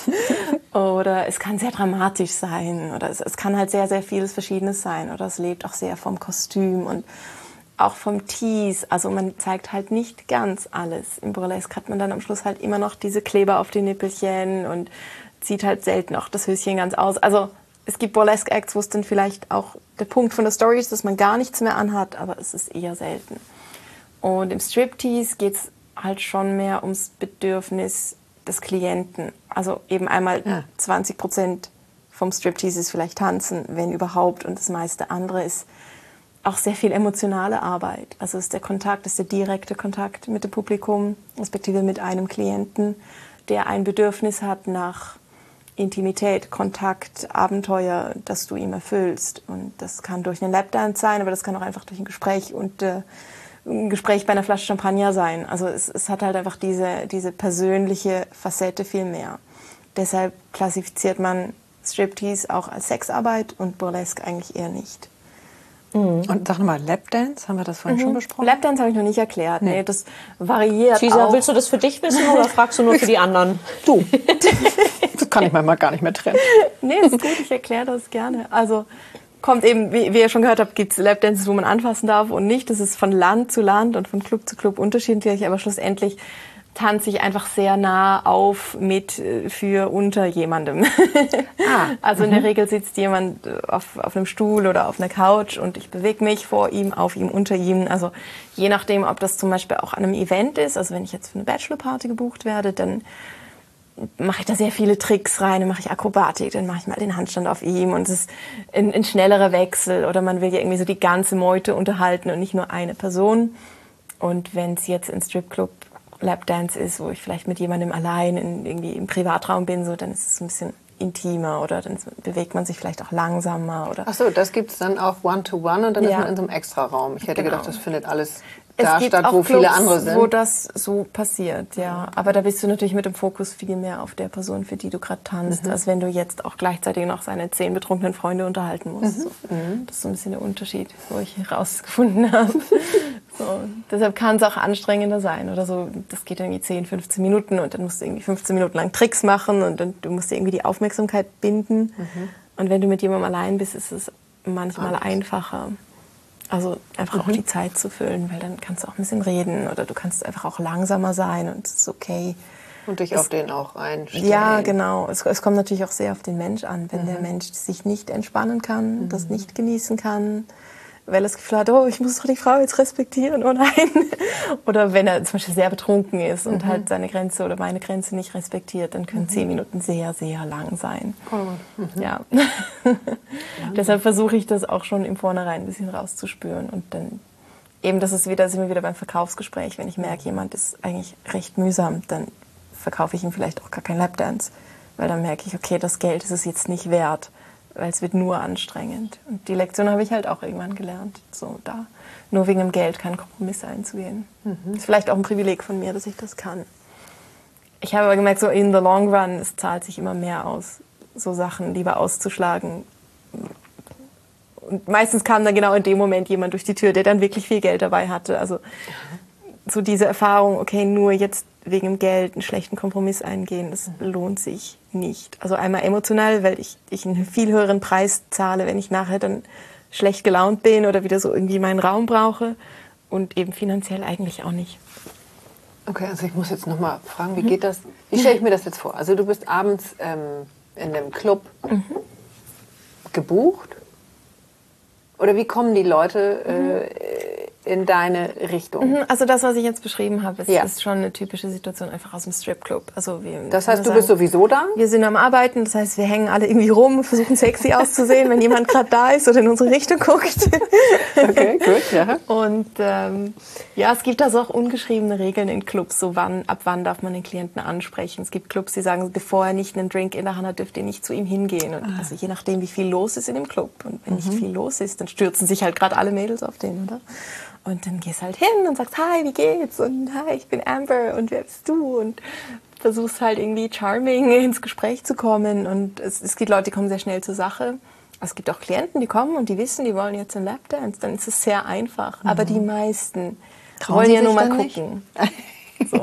Oder es kann sehr dramatisch sein. Oder es, es kann halt sehr, sehr vieles Verschiedenes sein. Oder es lebt auch sehr vom Kostüm und auch vom Tease. Also man zeigt halt nicht ganz alles. Im Burlesque hat man dann am Schluss halt immer noch diese Kleber auf den Nippelchen und zieht halt selten auch das Höschen ganz aus. Also es gibt Burlesque-Acts, wo es dann vielleicht auch der Punkt von der Story ist, dass man gar nichts mehr anhat, aber es ist eher selten. Und im Striptease geht es halt schon mehr ums Bedürfnis des Klienten. Also eben einmal ja. zwanzig Prozent vom Striptease ist vielleicht tanzen, wenn überhaupt. Und das meiste andere ist auch sehr viel emotionale Arbeit. Also ist der Kontakt, ist der direkte Kontakt mit dem Publikum, respektive mit einem Klienten, der ein Bedürfnis hat nach Intimität, Kontakt, Abenteuer, das du ihm erfüllst. Und das kann durch einen Lapdance sein, aber das kann auch einfach durch ein Gespräch und äh, ein Gespräch bei einer Flasche Champagner sein. Also es, es hat halt einfach diese, diese persönliche Facette viel mehr. Deshalb klassifiziert man Striptease auch als Sexarbeit und Burlesque eigentlich eher nicht. Mhm. Und sag nochmal, Lapdance, haben wir das vorhin mhm. schon besprochen? Lapdance habe ich noch nicht erklärt. Nee, nee das variiert Tisa, auch. Willst du das für dich wissen oder fragst du nur für die anderen? Du. Das kann ich manchmal gar nicht mehr trennen. Nee, ist gut, ich erkläre das gerne. Also kommt eben, wie, wie ihr schon gehört habt, gibt es Lapdances, wo man anfassen darf und nicht. Das ist von Land zu Land und von Club zu Club unterschiedlich, aber schlussendlich tanze ich einfach sehr nah auf mit für unter jemandem. Ah, also in der Regel sitzt jemand auf, auf einem Stuhl oder auf einer Couch und ich bewege mich vor ihm, auf ihm, unter ihm. Also je nachdem, ob das zum Beispiel auch an einem Event ist, also wenn ich jetzt für eine Bachelorparty gebucht werde, dann mache ich da sehr viele Tricks rein, dann mache ich Akrobatik, dann mache ich mal den Handstand auf ihm und es ist ein, ein schnellerer Wechsel oder man will ja irgendwie so die ganze Meute unterhalten und nicht nur eine Person. Und wenn es jetzt ein Stripclub Lapdance ist, wo ich vielleicht mit jemandem allein in, irgendwie im Privatraum bin, so, dann ist es ein bisschen intimer oder dann bewegt man sich vielleicht auch langsamer. Oder ach so, das gibt es dann auch One-to-One und dann ja. ist man in so einem Extraraum. Ich hätte genau. gedacht, das findet alles da es gibt statt, auch wo Clubs, viele andere sind. Wo das so passiert, ja. Aber da bist du natürlich mit dem Fokus viel mehr auf der Person, für die du gerade tanzt, mhm. als wenn du jetzt auch gleichzeitig noch seine zehn betrunkenen Freunde unterhalten musst. Mhm. So. Das ist so ein bisschen der Unterschied, wo ich herausgefunden habe. So. Deshalb kann es auch anstrengender sein oder so. Das geht irgendwie zehn, fünfzehn Minuten und dann musst du irgendwie fünfzehn Minuten lang Tricks machen und dann du musst dir irgendwie die Aufmerksamkeit binden. Mhm. Und wenn du mit jemandem allein bist, ist es manchmal Alles. einfacher. Also einfach mhm. auch die Zeit zu füllen, weil dann kannst du auch ein bisschen reden oder du kannst einfach auch langsamer sein und es ist okay. Und dich es, auf den auch einstellen. Ja, genau. Es, es kommt natürlich auch sehr auf den Mensch an. Wenn mhm. der Mensch sich nicht entspannen kann, mhm. das nicht genießen kann, weil er das Gefühl hat, oh, ich muss doch die Frau jetzt respektieren, oh nein. Oder wenn er zum Beispiel sehr betrunken ist und mhm. halt seine Grenze oder meine Grenze nicht respektiert, dann können mhm. zehn Minuten sehr, sehr lang sein. Oh. Mhm. Ja. ja. Deshalb versuche ich das auch schon im Vornherein ein bisschen rauszuspüren. Und dann eben, das ist wieder, sind wir wieder beim Verkaufsgespräch. Wenn ich merke, jemand ist eigentlich recht mühsam, dann verkaufe ich ihm vielleicht auch gar kein Lapdance. Weil dann merke ich, okay, das Geld ist es jetzt nicht wert. Weil es wird nur anstrengend. Und die Lektion habe ich halt auch irgendwann gelernt, so da nur wegen dem Geld keinen Kompromiss einzugehen. Mhm. Ist vielleicht auch ein Privileg von mir, dass ich das kann. Ich habe aber gemerkt, so in the long run, es zahlt sich immer mehr aus, so Sachen lieber auszuschlagen. Und meistens kam dann genau in dem Moment jemand durch die Tür, der dann wirklich viel Geld dabei hatte. Also so diese Erfahrung, okay, nur jetzt wegen dem Geld einen schlechten Kompromiss eingehen, das lohnt sich nicht. Also einmal emotional, weil ich, ich einen viel höheren Preis zahle, wenn ich nachher dann schlecht gelaunt bin oder wieder so irgendwie meinen Raum brauche und eben finanziell eigentlich auch nicht. Okay, also ich muss jetzt noch mal fragen, wie geht das? Wie stelle ich mir das jetzt vor? Also du bist abends ähm, in einem Club mhm. gebucht oder wie kommen die Leute äh, in deine Richtung? Also das, was ich jetzt beschrieben habe, ist, ja. ist schon eine typische Situation einfach aus dem Stripclub. Also wir, das heißt, du sagen, bist sowieso da? Wir sind am Arbeiten, das heißt, wir hängen alle irgendwie rum, versuchen sexy auszusehen, wenn jemand gerade da ist oder in unsere Richtung guckt. Okay, gut, ja. Und ähm, ja, es gibt also auch ungeschriebene Regeln in Clubs, so wann, ab wann darf man den Klienten ansprechen. Es gibt Clubs, die sagen, bevor er nicht einen Drink in der Hand hat, dürft ihr nicht zu ihm hingehen. Und also je nachdem, wie viel los ist in dem Club. Und wenn mhm. nicht viel los ist, dann stürzen sich halt gerade alle Mädels auf den, oder? Und dann gehst halt hin und sagst, hi, wie geht's? Und hi, ich bin Amber und wer bist du? Und versuchst halt irgendwie charming ins Gespräch zu kommen. Und es, es gibt Leute, die kommen sehr schnell zur Sache. Es gibt auch Klienten, die kommen und die wissen, die wollen jetzt einen Lapdance. Dann ist es sehr einfach. Mhm. Aber die meisten Trauen wollen ja nur mal gucken. So.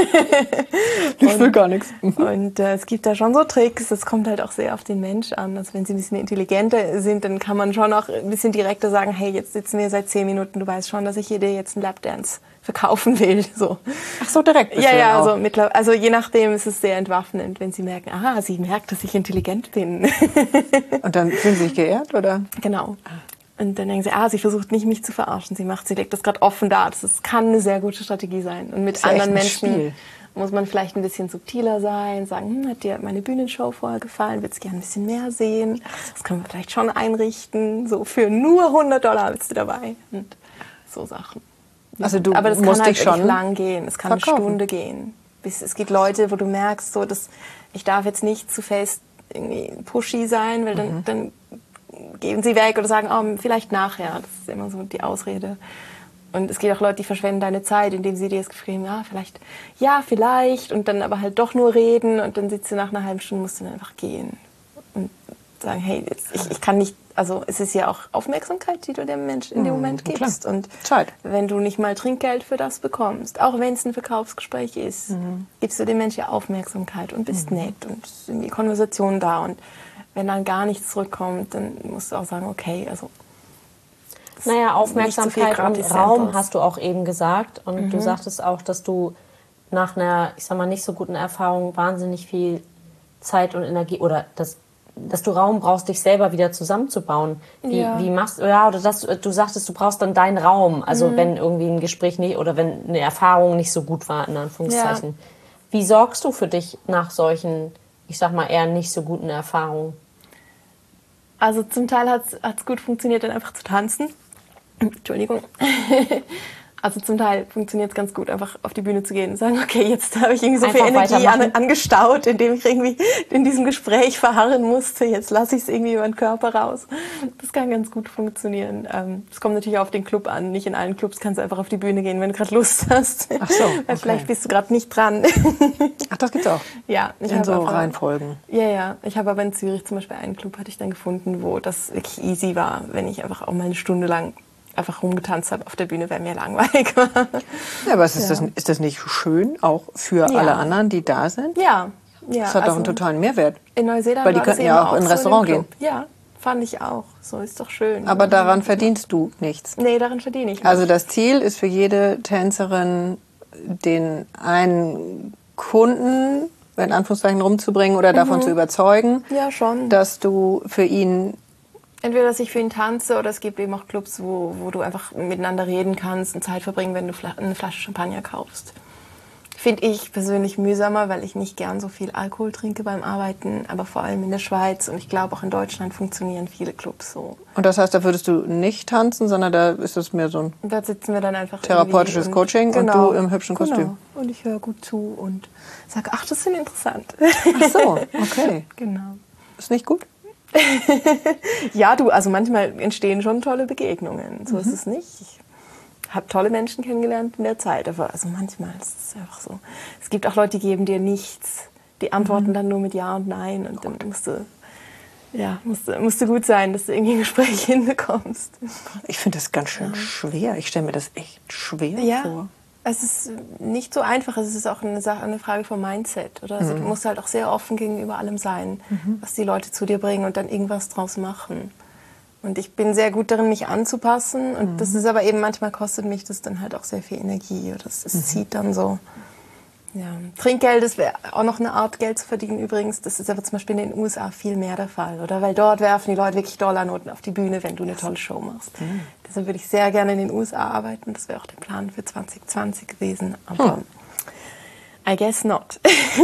Das will gar nichts. Und äh, es gibt da schon so Tricks, das kommt halt auch sehr auf den Mensch an. Also wenn sie ein bisschen intelligenter sind, dann kann man schon auch ein bisschen direkter sagen, hey, jetzt sitzen wir seit zehn Minuten, du weißt schon, dass ich dir jetzt einen Lapdance verkaufen will. So. Ach so, direkt? Ja, ja, also, mittlerweile, also je nachdem ist es sehr entwaffnend, wenn sie merken, aha, sie merkt, dass ich intelligent bin. Und dann fühlen sie sich geehrt, oder? Genau. Und dann denken sie, ah, sie versucht nicht, mich zu verarschen. Sie macht, sie legt das gerade offen da. Das ist, kann eine sehr gute Strategie sein. Und mit anderen Menschen Spiel. muss man vielleicht ein bisschen subtiler sein, sagen, hm, hat dir meine Bühnenshow vorher gefallen, würdest gerne ein bisschen mehr sehen. Das können wir vielleicht schon einrichten. So für nur hundert Dollar bist du dabei. Und so Sachen. Also du Aber das musst kann halt dich schon lang gehen. Es kann verkaufen. eine Stunde gehen. Bis, es gibt Leute, wo du merkst, so, dass ich darf jetzt nicht zu fest irgendwie pushy sein, weil dann, mhm. dann geben sie weg oder sagen, oh, vielleicht nachher. Das ist immer so die Ausrede. Und es gibt auch Leute, die verschwenden deine Zeit, indem sie dir das Gefühl haben, ja, vielleicht, ja, vielleicht. Und dann aber halt doch nur reden. Und dann sitzt du nach einer halben Stunde, musst du dann einfach gehen. Und sagen, hey, jetzt, ich, ich kann nicht, also es ist ja auch Aufmerksamkeit, die du dem Menschen in dem Moment gibst. Klar. Und Zeit. Wenn du nicht mal Trinkgeld für das bekommst, auch wenn es ein Verkaufsgespräch ist, mhm. gibst du dem Menschen ja Aufmerksamkeit und bist mhm. nett und ist irgendwie Konversation da. Und wenn dann gar nichts zurückkommt, dann musst du auch sagen, okay, also naja, Aufmerksamkeit so und Raum hast du auch eben gesagt. Und mhm. du sagtest auch, dass du nach einer, ich sag mal, nicht so guten Erfahrung wahnsinnig viel Zeit und Energie oder das, dass du Raum brauchst, dich selber wieder zusammenzubauen. Wie, Ja. wie machst du, ja, oder dass du sagtest, du brauchst dann deinen Raum, also mhm. wenn irgendwie ein Gespräch nicht oder wenn eine Erfahrung nicht so gut war, in Anführungszeichen. Ja. Wie sorgst du für dich nach solchen, ich sag mal, eher nicht so guten Erfahrungen? Also zum Teil hat es gut funktioniert, dann einfach zu tanzen. Entschuldigung. Also zum Teil funktioniert es ganz gut, einfach auf die Bühne zu gehen und sagen, okay, jetzt habe ich irgendwie so einfach viel Energie an, angestaut, indem ich irgendwie in diesem Gespräch verharren musste. Jetzt lasse ich es irgendwie über den Körper raus. Das kann ganz gut funktionieren. Es kommt natürlich auf den Club an. Nicht in allen Clubs kannst du einfach auf die Bühne gehen, wenn du gerade Lust hast. Ach so, okay. Weil vielleicht bist du gerade nicht dran. Ach, das gibt's auch? Ja. Ich in so aber, Reihenfolgen? Ja, ja. Ich habe aber in Zürich zum Beispiel einen Club, hatte ich dann gefunden, wo das wirklich easy war, wenn ich einfach auch mal eine Stunde lang einfach rumgetanzt habe auf der Bühne, weil mir langweilig war. Ja, aber ist, ja. Das, ist das nicht schön, auch für ja. alle anderen, die da sind? Ja. ja das hat also doch einen totalen Mehrwert. In Neuseeland weil die könnten ja auch in ein Restaurant gehen. Ja, fand ich auch. So ist doch schön. Aber daran verdienst du nichts? Nee, daran verdiene ich nicht. Also das Ziel ist für jede Tänzerin, den einen Kunden in Anführungszeichen rumzubringen oder davon mhm. zu überzeugen, ja, schon. dass du für ihn... Entweder, dass ich für ihn tanze oder es gibt eben auch Clubs, wo, wo du einfach miteinander reden kannst und Zeit verbringen, wenn du eine Flasche Champagner kaufst. Finde ich persönlich mühsamer, weil ich nicht gern so viel Alkohol trinke beim Arbeiten, aber vor allem in der Schweiz und ich glaube auch in Deutschland funktionieren viele Clubs so. Und das heißt, da würdest du nicht tanzen, sondern da ist es mehr so ein da sitzen wir dann einfach therapeutisches Coaching und, genau, und du im hübschen Kostüm. Genau. Und ich höre gut zu und sage, ach, das ist interessant. Ach so, okay. Genau. Ist nicht gut? Ja, du, also manchmal entstehen schon tolle Begegnungen. So mhm. ist es nicht. Ich habe tolle Menschen kennengelernt in der Zeit, aber also manchmal ist es einfach so. Es gibt auch Leute, die geben dir nichts. Die antworten mhm. dann nur mit Ja und Nein und dann musst du, ja, musst, musst du gut sein, dass du irgendwie ein Gespräch hinbekommst. Ich finde das ganz schön ja. schwer. Ich stelle mir das echt schwer ja. vor. Es ist nicht so einfach, es ist auch eine, Sache, eine Frage vom Mindset. Oder? Also, mhm. Du musst halt auch sehr offen gegenüber allem sein, mhm. was die Leute zu dir bringen und dann irgendwas draus machen. Und ich bin sehr gut darin, mich anzupassen. Und mhm. das ist aber eben, manchmal kostet mich das dann halt auch sehr viel Energie. Oder es, es mhm. zieht dann so. Ja. Trinkgeld, das wäre auch noch eine Art, Geld zu verdienen übrigens. Das ist aber zum Beispiel in den U S A viel mehr der Fall. Oder? Weil dort werfen die Leute wirklich Dollarnoten auf die Bühne, wenn du eine tolle Show machst. Mhm. Deshalb würde ich sehr gerne in den U S A arbeiten. Das wäre auch der Plan für zwanzig zwanzig gewesen. Aber hm. I guess not.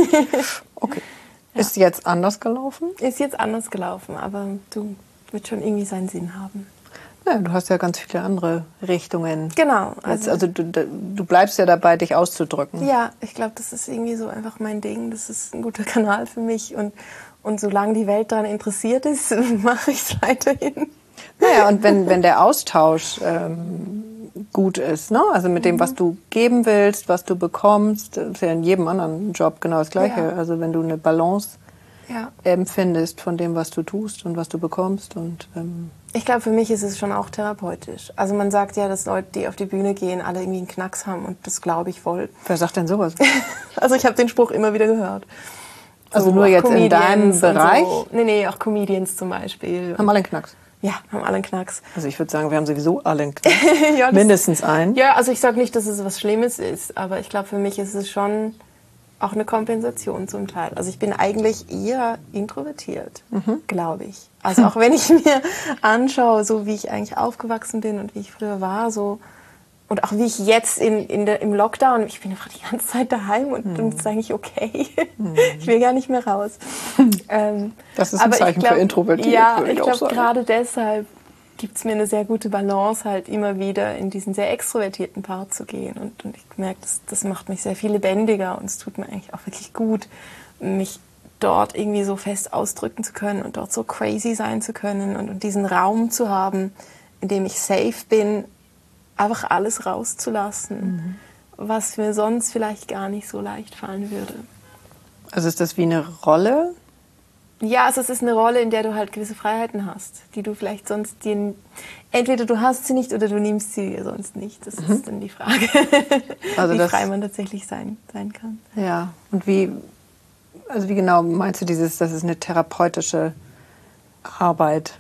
Okay. Ja. Ist jetzt anders gelaufen? Ist jetzt anders gelaufen, aber du wird schon irgendwie seinen Sinn haben. Ja, du hast ja ganz viele andere Richtungen. Genau. Also, also du, du bleibst ja dabei, dich auszudrücken. Ja, ich glaube, das ist irgendwie so einfach mein Ding. Das ist ein guter Kanal für mich. Und, und solange die Welt daran interessiert ist, mache ich es weiterhin. Naja, und wenn, wenn der Austausch ähm, gut ist, ne? Also mit dem, was du geben willst, was du bekommst, das ist ja in jedem anderen Job genau das Gleiche. Ja. Also wenn du eine Balance ja. empfindest von dem, was du tust und was du bekommst. Und, ähm ich glaube, für mich ist es schon auch therapeutisch. Also man sagt ja, dass Leute, die auf die Bühne gehen, alle irgendwie einen Knacks haben und das glaube ich voll. Wer sagt denn sowas? Also ich habe den Spruch immer wieder gehört. So, also nur jetzt in deinem Bereich? So. Nee, nee, auch Comedians zum Beispiel. Haben alle einen Knacks? Ja, haben alle einen Knacks. Also ich würde sagen, wir haben sowieso alle einen Knacks. Ja, mindestens einen. Ja, also ich sage nicht, dass es was Schlimmes ist, aber ich glaube, für mich ist es schon auch eine Kompensation zum Teil. Also ich bin eigentlich eher introvertiert, mhm. glaube ich. Also auch wenn ich mir anschaue, so wie ich eigentlich aufgewachsen bin und wie ich früher war, so und auch wie ich jetzt in, in der, im Lockdown, ich bin einfach die ganze Zeit daheim und mhm. das ist eigentlich okay. Mhm. Ich will gar nicht mehr raus. ähm, das ist ein Zeichen glaub, für introvertiert. Ja, ich, ich glaube gerade deshalb gibt es mir eine sehr gute Balance, halt immer wieder in diesen sehr extrovertierten Part zu gehen. Und, und ich merke, das, das macht mich sehr viel lebendiger und es tut mir eigentlich auch wirklich gut, mich dort irgendwie so fest ausdrücken zu können und dort so crazy sein zu können und, und diesen Raum zu haben, in dem ich safe bin, einfach alles rauszulassen, mhm. was mir sonst vielleicht gar nicht so leicht fallen würde. Also ist das wie eine Rolle? Ja, also es ist eine Rolle, in der du halt gewisse Freiheiten hast, die du vielleicht sonst dir... Entweder du hast sie nicht oder du nimmst sie dir sonst nicht. Das mhm. ist dann die Frage, also wie das, frei man tatsächlich sein, sein kann. Ja, und wie, also wie genau meinst du dieses, das ist eine therapeutische Arbeit?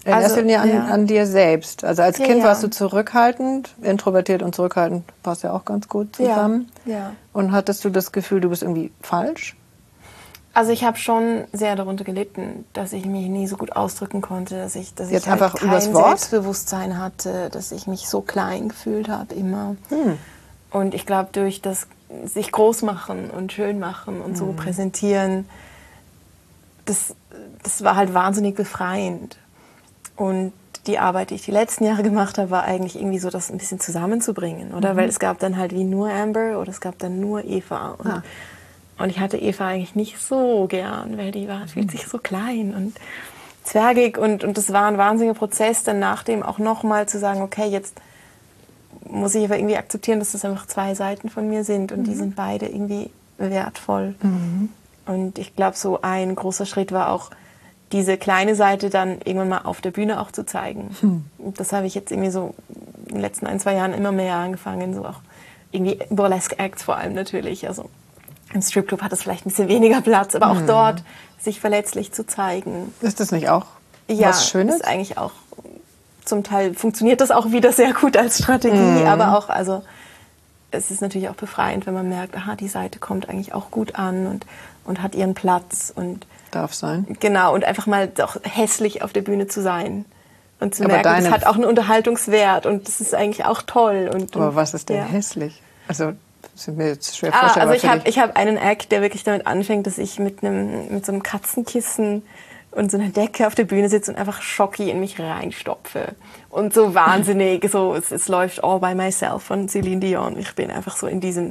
In Also, erster Linie an, ja. an dir selbst. Also als Ja, Kind ja. warst du zurückhaltend, introvertiert und zurückhaltend passt ja auch ganz gut zusammen. Ja, ja. Und hattest du das Gefühl, du bist irgendwie falsch? Also ich habe schon sehr darunter gelitten, dass ich mich nie so gut ausdrücken konnte, dass ich, dass Jetzt ich halt einfach kein übers Wort? Selbstbewusstsein hatte, dass ich mich so klein gefühlt habe immer. Hm. Und ich glaube, durch das sich groß machen und schön machen und so präsentieren, das, das war halt wahnsinnig befreiend. Und die Arbeit, die ich die letzten Jahre gemacht habe, war eigentlich irgendwie so, das ein bisschen zusammenzubringen, oder? Mhm. Weil es gab dann halt wie nur Amber oder es gab dann nur Eva. Und, ah. und ich hatte Eva eigentlich nicht so gern, weil die war, fühlt sich so klein und zwergig. Und, und das war ein wahnsinniger Prozess, dann nach dem auch nochmal zu sagen, okay, jetzt muss ich aber irgendwie akzeptieren, dass das einfach zwei Seiten von mir sind und mhm. die sind beide irgendwie wertvoll. Mhm. Und ich glaube, so ein großer Schritt war auch, diese kleine Seite dann irgendwann mal auf der Bühne auch zu zeigen. Hm. Das habe ich jetzt irgendwie so in den letzten ein, zwei Jahren immer mehr angefangen, so auch irgendwie Burlesque Acts vor allem natürlich. Also im Stripclub hat es vielleicht ein bisschen weniger Platz, aber auch hm. dort sich verletzlich zu zeigen. Ist das nicht auch ja, was Schönes? Ist eigentlich auch, zum Teil funktioniert das auch wieder sehr gut als Strategie, hm. aber auch, also es ist natürlich auch befreiend, wenn man merkt, aha, die Seite kommt eigentlich auch gut an und, und hat ihren Platz und darf sein. Genau, und einfach mal doch hässlich auf der Bühne zu sein. Und zu aber merken, das hat auch einen Unterhaltungswert und das ist eigentlich auch toll. Und, aber und, was ist denn ja. hässlich? Also, das ist mir jetzt schwer ah, vorstellbar. Also ich habe ich hab einen Act, der wirklich damit anfängt, dass ich mit, einem, mit so einem Katzenkissen und so einer Decke auf der Bühne sitze und einfach Schocki in mich reinstopfe. Und so wahnsinnig, so es, es läuft All by Myself von Celine Dion. Ich bin einfach so in diesem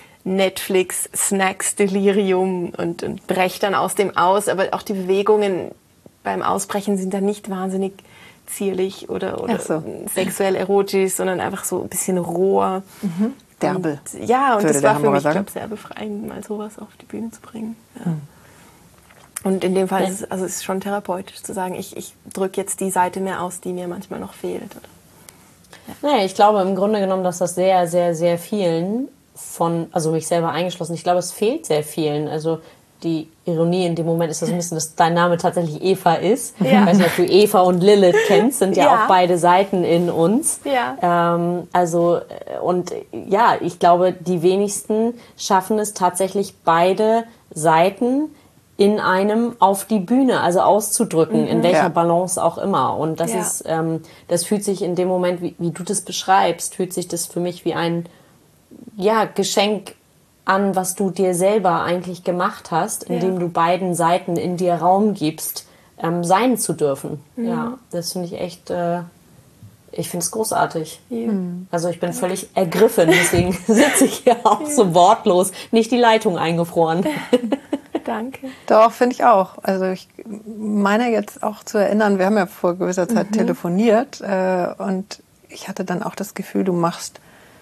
Netflix-Snacks-Delirium und, und breche dann aus dem aus. Aber auch die Bewegungen beim Ausbrechen sind dann nicht wahnsinnig zierlich oder, oder so. sexuell erotisch, sondern einfach so ein bisschen roher. Mhm. Derbel. Und, ja, und das war für mich, glaube sehr befreiend, mal sowas auf die Bühne zu bringen. Ja. Mhm. Und in dem Fall ist es, also es ist schon therapeutisch zu sagen, ich, ich drücke jetzt die Seite mehr aus, die mir manchmal noch fehlt. Oder? Ja. Naja, ich glaube im Grunde genommen, dass das sehr, sehr, sehr vielen von, also mich selber eingeschlossen, ich glaube, es fehlt sehr vielen. Also die Ironie in dem Moment ist das ein bisschen, dass dein Name tatsächlich Eva ist. Ja. Ich weiß nicht, ob du Eva und Lilith kennst, sind ja, ja auch beide Seiten in uns. Ja. Ähm, also, und ja, ich glaube, die wenigsten schaffen es tatsächlich, beide Seiten in einem auf die Bühne, also auszudrücken, mhm. in welcher ja. Balance auch immer. Und das ja. ist, ähm, das fühlt sich in dem Moment, wie, wie du das beschreibst, fühlt sich das für mich wie ein ja, Geschenk an, was du dir selber eigentlich gemacht hast, indem ja. du beiden Seiten in dir Raum gibst, ähm, sein zu dürfen. Mhm. Ja, das finde ich echt, äh, ich finde es großartig. Ja. Also ich bin Danke. völlig ergriffen, deswegen sitze ich hier auch ja. so wortlos, nicht die Leitung eingefroren. Danke. Doch, finde ich auch. Also ich meine jetzt auch zu erinnern, wir haben ja vor gewisser Zeit mhm. telefoniert äh, und ich hatte dann auch das Gefühl, du machst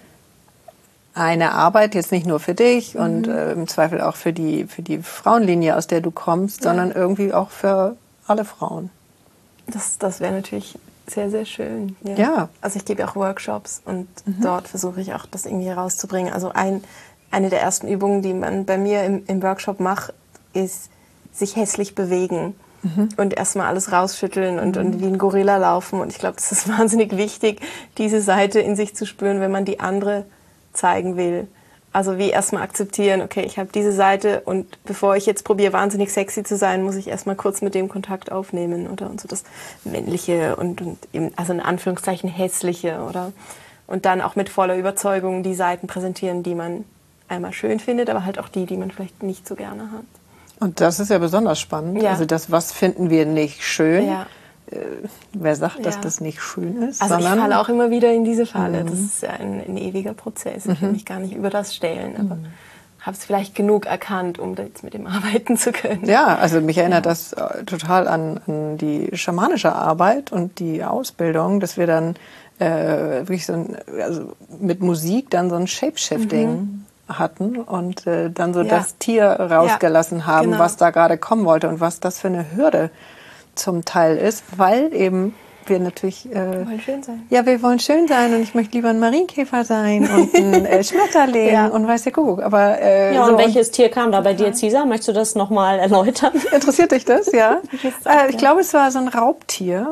eine Arbeit, jetzt nicht nur für dich mhm. und äh, im Zweifel auch für die, für die Frauenlinie, aus der du kommst, ja. sondern irgendwie auch für alle Frauen. Das, das wäre natürlich sehr, sehr schön. Ja. ja. Also ich gebe auch Workshops und mhm. dort versuche ich auch, das irgendwie herauszubringen. Also ein, eine der ersten Übungen, die man bei mir im, im Workshop macht, ist sich hässlich bewegen. Mhm. Und erstmal alles rausschütteln und, mhm. und wie ein Gorilla laufen. Und ich glaube, das ist wahnsinnig wichtig, diese Seite in sich zu spüren, wenn man die andere zeigen will. Also wie erstmal akzeptieren, okay, ich habe diese Seite und bevor ich jetzt probiere, wahnsinnig sexy zu sein, muss ich erstmal kurz mit dem Kontakt aufnehmen, oder? Und so das Männliche und, und eben, also in Anführungszeichen Hässliche, oder? Und dann auch mit voller Überzeugung die Seiten präsentieren, die man einmal schön findet, aber halt auch die, die man vielleicht nicht so gerne hat. Und das ist ja besonders spannend. Ja. Also das, was finden wir nicht schön? Ja. Wer sagt, ja. dass das nicht schön ist? Also ich falle auch immer wieder in diese Falle. Mhm. Das ist ja ein, ein ewiger Prozess. Ich will mhm. mich gar nicht über das stellen, aber mhm. habe es vielleicht genug erkannt, um jetzt mit dem arbeiten zu können. Ja, also mich erinnert ja. das total an, an die schamanische Arbeit und die Ausbildung, dass wir dann äh, wirklich so ein, also mit Musik dann so ein Shapeshifting mhm. hatten und äh, dann so ja. das Tier rausgelassen ja, haben, genau. was da gerade kommen wollte und was das für eine Hürde zum Teil ist, weil eben wir natürlich... Äh, wir wollen schön sein. Ja, wir wollen schön sein und ich möchte lieber ein Marienkäfer sein und ein äh, Schmetterling ja. und weiß der Kuckuck. Aber, äh, ja, so und welches Tier kam da bei dir, Cisa? Möchtest du das nochmal erläutern? Interessiert dich das? Ja. äh, ich glaube, es war so ein Raubtier.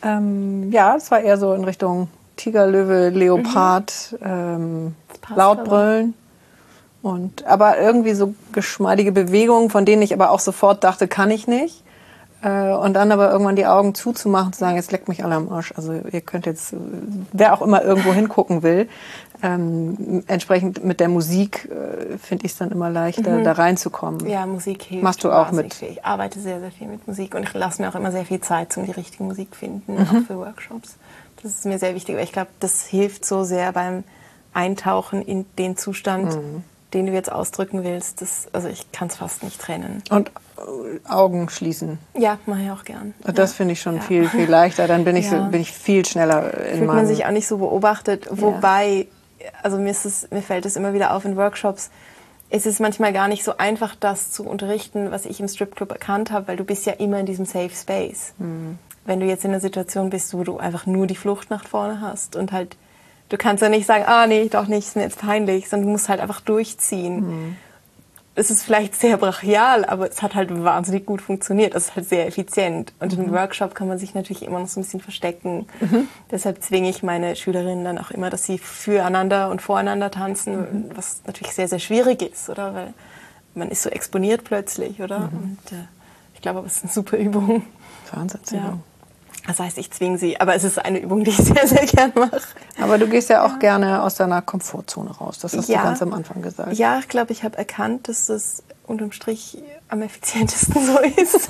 Ähm, ja, es war eher so in Richtung Tiger, Löwe, Leopard, mhm. ähm, laut brüllen. Und, aber irgendwie so geschmeidige Bewegungen, von denen ich aber auch sofort dachte, kann ich nicht. Äh, und dann aber irgendwann die Augen zuzumachen, zu sagen, jetzt leckt mich alle am Arsch. Also ihr könnt jetzt, wer auch immer irgendwo hingucken will, ähm, entsprechend mit der Musik äh, finde ich es dann immer leichter, mhm. da reinzukommen. Ja, Musik hilft. Machst du auch mit? Viel. Ich arbeite sehr, sehr viel mit Musik und ich lasse mir auch immer sehr viel Zeit, um die richtige Musik zu finden, mhm. auch für Workshops. Das ist mir sehr wichtig, weil ich glaube, das hilft so sehr beim Eintauchen in den Zustand, mhm. den du jetzt ausdrücken willst. Das, also ich kann es fast nicht trennen. Und Augen schließen. Ja, mache ich auch gern. Das ja. finde ich schon ja. viel, viel leichter. Dann bin ich, ja. so, bin ich viel schneller in Fühlt meinem... man sich auch nicht so beobachtet. Ja. Wobei, also mir, ist es, mir fällt es immer wieder auf in Workshops, es ist manchmal gar nicht so einfach, das zu unterrichten, was ich im Stripclub erkannt habe, weil du bist ja immer in diesem Safe Space. Mhm. Wenn du jetzt in einer Situation bist, wo du einfach nur die Flucht nach vorne hast und halt, du kannst ja nicht sagen, ah nee, doch nicht, ist mir jetzt peinlich, sondern du musst halt einfach durchziehen. Mhm. Es ist vielleicht sehr brachial, aber es hat halt wahnsinnig gut funktioniert. Es ist halt sehr effizient. Und mhm. im Workshop kann man sich natürlich immer noch so ein bisschen verstecken. Mhm. Deshalb zwinge ich meine Schülerinnen dann auch immer, dass sie füreinander und voreinander tanzen, mhm. was natürlich sehr, sehr schwierig ist, oder? Weil man ist so exponiert plötzlich, oder? Mhm. Und äh, ich glaube, aber es ist eine super Übung. Wahnsinnsübung. Ja. Das heißt, ich zwinge sie, aber es ist eine Übung, die ich sehr, sehr gern mache. Aber du gehst ja auch ja. gerne aus deiner Komfortzone raus. Das hast ja. du ganz am Anfang gesagt. Ja, ich glaube, ich habe erkannt, dass das unterm Strich am effizientesten so ist.